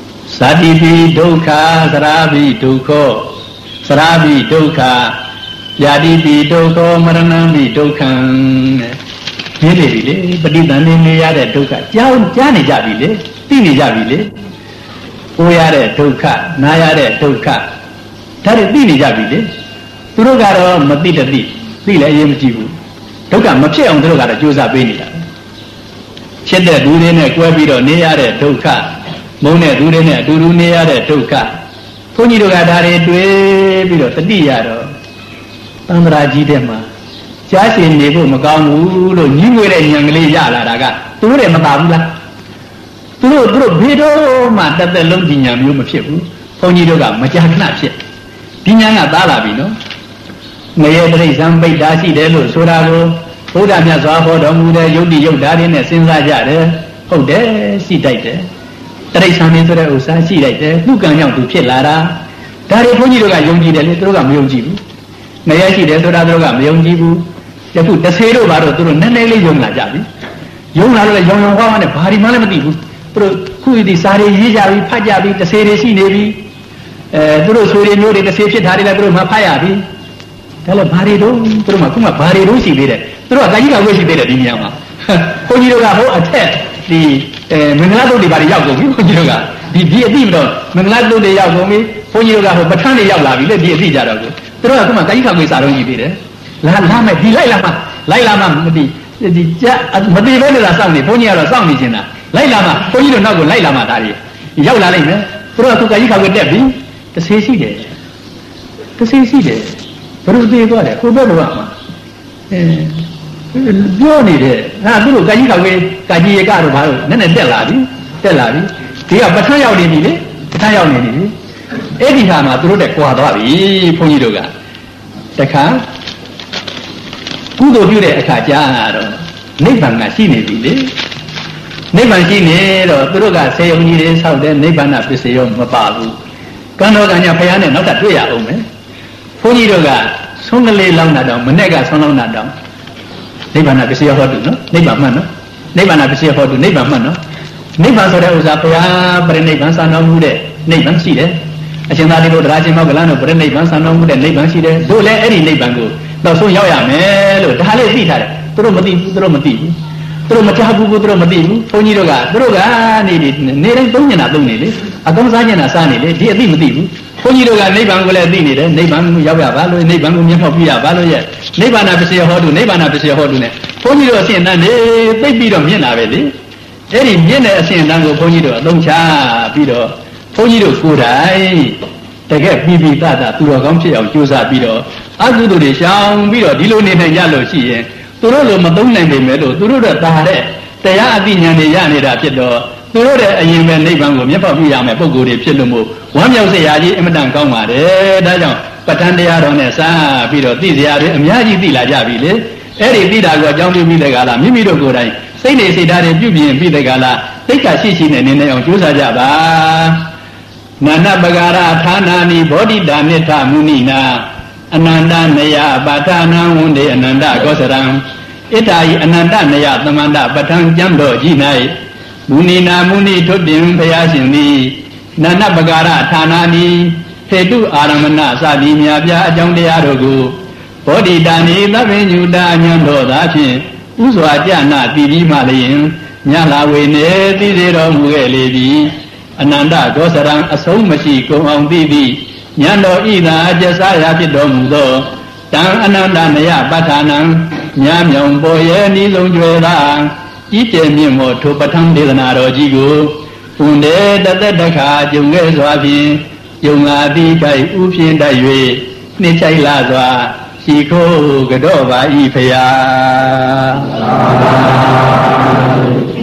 Sadipi Doka, Sarabi Doko, Sarabi Doka, ယာတိပိဒုက္ခမရဏံပိဒုက္ခံရင်းနေပြီလေပဋိသန္ဓေနေရတဲ့ဒုက္ခကြားနေကြပြီလေသိနေကြပြီလေကိုရတဲ့ဒုက္ခနာရတဲ့ဒုက္ခဒါတွေသိနေကြပြီလေသူတို့ကတော့မသိတသိသိလည်းအရေးမကြည့်ဘူးဒုက္ခမဖြစ်အောင်သူတို့ကတော့ကြိုးစားပေးနေတာချစ်တဲ့သူတွေနဲ့ကွဲပြီးတော့နေရတဲ့ဒုက္ခမုန်းတဲ့သူတွေနဲ့အတူတူနေရတဲ့ဒုက္ခဘုန်းကြီးတို့ကဒါတွေတွေးပြီးတော့တတိရတော့သံဃာကြီးတဲ့မှာကြားရှင်နေဖို့မကောင်းဘူးလို့ညှိငွေတဲ့ဉာဏ်ကလေးရလာတာကသူတို့လည်းမပါဘူးလားသူတို့ဘေးတော့မှတသက်လုံးဒီဉာဏ်မျိုးမဖြစ်ဘူးဘုန်းကြီးတို့ကမကြာခဏဖြစ်ဒီဉာဏ်ကသားလာပြီနော်ငရဲတိရစ္ဆာန်ပိဋ္ဌာရှိတယ်လို့ဆိုတာကိုဘုရားမြတ်စွာဘုရားတော်မူတဲ့ယုတ်တိယုတ်ဓာတ်တွေနဲ့စဉ်းစားကြတယ်ဟုတ်တယ်ရှိတိုက်တယ်တိရစ္ဆာန်တွေဆိုတဲ့ဥစ္စာရှိလိုက်တယ်သူကံကြောင့်သူဖြစ်လာတာဒါတွေဘုန်းကြီးတို့ကယုံကြည်တယ်လေသူတို့ကမယုံကြည်ဘူးငရဲရှိတယ်ဆိုတာသူတို့ကမယုံကြည်ဘူးယခုတစ်ဆေတို့ဘာလို့သူတို့နည်းနည်းလေးယုံလာကြပြီယုံလာလို့လည်းယုံဟောနဲ့ဘာဒီမှလည်းမသိဘူးသူတို့ခုဒီစာတွေရေးကြပြီဖတ်ကြပြီတစ်ဆေတွေရှိနေပြီသူတို့ဆွေတွေမျိုးတွေတစ်ဆေဖြစ်တာတွေလည်းသူတို့မှဖတ်ရပြီဒါလည်းဘာတွေတော့သူတို့မှခုမှဘာတွေတော့ရှိသေးတယ်သူတို့ကတာကြီးကဝိရှိသေးတယ်ဒီနေရာမှာဘုန်းကြီးတို့ကဟိုအထက်ဒီမင်္ဂလာတုတ်တွေဘာတွေရောက်ကုန်ပြီဘုန်းကြီးတို့ကဒီအတိမတော့မင်္ဂလာတုတ်တွေရောက်ကုန်ပြီဘုန်းကြီးတို့ကဟိုပဋ္ဌာန်းတွေရောက်လာပြီလေဒီအတိကြတော့ကိုသူတို့ကခုမှတာကြီးကဝိစာတော့ရှိသေးတယ်လာမယ်ဒီလိုက်လာမှမသိဒီကြမသိဘဲနဲ့လာစောင့်နေဘုန်းကြီးကတော့စောင့်နေခြင်းလားလိုက်လာမှဘုန်းကြီးတို့နောက်ကိုလိုက်လာမှဒါတွေရောက်လာလိမ့်မယ်သူတို့ကသူတာကြီးကဝိတက်ပြီတစ်ဆေးရှိတယ်ဘယ်လိုသိသွားလဲကိုဘက်ဘဝမှာပြောနေတယ်ဟာသူတို့ကာကြီးကဝေးကာကြီးရကတော့ဘာလို့နည်းနည်းတက်လာပြီဒီကပဋ္ဌာန်းရောက်နေပြီလေပဋ္ဌာန်းရောက်နေပြီအဲ့ဒီဟာမှာသူတို့တက်ကွာသွားပြီဘုန်းကြီးတို့ကတခါကုသိုလ်ပြုတဲ့အခါကျတော့နိဗ္ဗာန်ကရှိနေပြီလေနိဗ္ဗာန်ရှိနေတော့သူတို့ကဆေယုံကြီးတွေဆောက်တဲ့နိဗ္ဗာန်ပစ္စည်းရောမပါဘူးကံတော်ကညာဘုရားနဲ့နောက်ထပ်တွေ့ရအောင်မယ်ဘုန်းကြီးတို့ကဆုံးကလေးလောင်းတာတော့မနဲ့ကဆုံးလောင်းတာတော့နိဗ္ဗာန်ပစ္စည်းဟောတုနော်နိဗ္ဗာန်မှန်နော်နိဗ္ဗာန်ပစ္စည်းဟောတုနိဗ္ဗာန်မှန်နော်နိဗ္ဗာန်ဆိုတဲ့ဥစ္စာဘုရားပြိနိဗ္ဗာန်ဆံတော်မူတဲ့နိဗ္ဗာန်ရှိတယ်အရှင်သာရိပုတ္တရာရှင်မောကလန်တို့ပြိနိဗ္ဗာန်ဆံတော်မူတဲ့နိဗ္ဗာန်ရှိတယ်တို့လည်းအဲ့ဒီနိဗ္ဗာန်ကိုတော့ဆုံးရောက်ရမယ်လို့ဒါလေးသိထားတယ်သူတို့မသိဘူးသူတို့မကြားဘူးသူတို့မသိဘူးဘုန်းကြီးတို့ကသူတို့ကနေတိုင်းသုံးညနာသုံးနေလေအကောင်းစားညနာစားနေလေဒီအသိမသိဘူးဘုန်းကြီးတို့ကနိဗ္ဗာန်ကိုလည်းသိနေတယ်နိဗ္ဗာန်ကိုရောက်ရပါလို့နိဗ္ဗာန်ကိုမျက်မှောက်ပြုရပါလို့ရဲ့နိဗ္ဗာန်ပစ္စည်းဟောတုနိဗ္ဗာန်ပစ္စည်းဟောတု ਨੇ ဘုန်းကြီးတို့အစဉ်တန်းနေသိပြီးတော့မြင်လာပဲလေအဲ့ဒီမြင်တဲ့အစဉ်တန်းကိုဘုန်းကြီးတို့အသုံးချပြီးတော့ဘုန်းကြီးတို့ကိုယ်တိုင်တကယ်ပြီးပြီးသားသူတော်ကောင်းဖြစ်အောင်ကြိုးစားပြီးတော့အကုသိုလ်တွေရှောင်ပြီးတော့ဒီလိုနေနိုင်ကြလို့ရှိရင်သူတို့လိုမသုံးနိုင်ပေမဲ့လို့သူတို့တဲ့တာတဲ့တရားအသိဉာဏ်တွေရနေတာဖြစ်တော့သူတို့တဲ့အရင်ပဲနိဗ္ဗာန်ကိုမျက်မှောက်ပြုရမယ်ပုံကိုယ်တွေဖြစ်လို့မို့ဝမ်းမြောက်စရာကြီးအမတန်ကောင်းပါတယ်ဒါကြောင့်ပဋ္ဌာန်းတရားတော်နဲ့စပြီးတော့သိစရာတွေအများကြီးသိလာကြပြီလေအဲ့ဒီသိတာကိုအကြောင်းပြုပြီးတဲ့ကလာမိမိတို့ကိုယ်တိုင်စိတ်နေစိတ်ဓာတ်တွေပြုပြင်ပြီးတဲ့ကလာသိက္ခာရှိနေနေအောင်ကြိုးစားကြပါနာနပဂါရဌာနာနိဘောဓိတာနိထမုနိနာအနန္တနယပါဌာနံဝန္တေအနန္တကောစရံဣတ္တာယအနန္တနယသမန္တပဋ္ဌာန်းကျမ်းတော်ကြီး၌မုနိနာမုနိထွတ်တင်ဘုရားရှင်သည်နာနပဂါရဌာနာနိဟေတုအာရမဏစသည်များပြအကြောင်းတရားတို့ကိုဘောဓိတာနိသဗ္ဗညုတာဉာဏ်တော်သာဖြင့်ဥစွာကြနာတည်ပြီးမှလျင်ညလာဝေနေသိစေတော်မူခဲ့လေသည်အနန္တဂောစရံအဆုံးမရှိကုန်အောင်သိသည်ဉာဏ်တော်ဤသာအကျဆရာဖြစ်တော်မူသောတံအနန္တနယပဋ္ဌာနံညာမြောင်ပေါ်ရဲ့ဤဆုံးကျွယ်သာဤကျယ်မြင့်မောထိုပဋ္ဌာန်းဒေသနာတော်ကြီးကိုပွန်တဲ့တသက်တခါကြုံခဲ့စွာဖြင့်ယုံလာသည့်ခိုက်ဥဖြင့်တိုက်၍နှစ်ချိုက်လာစွာရှိခိုးကြော့ပါဤဖရာ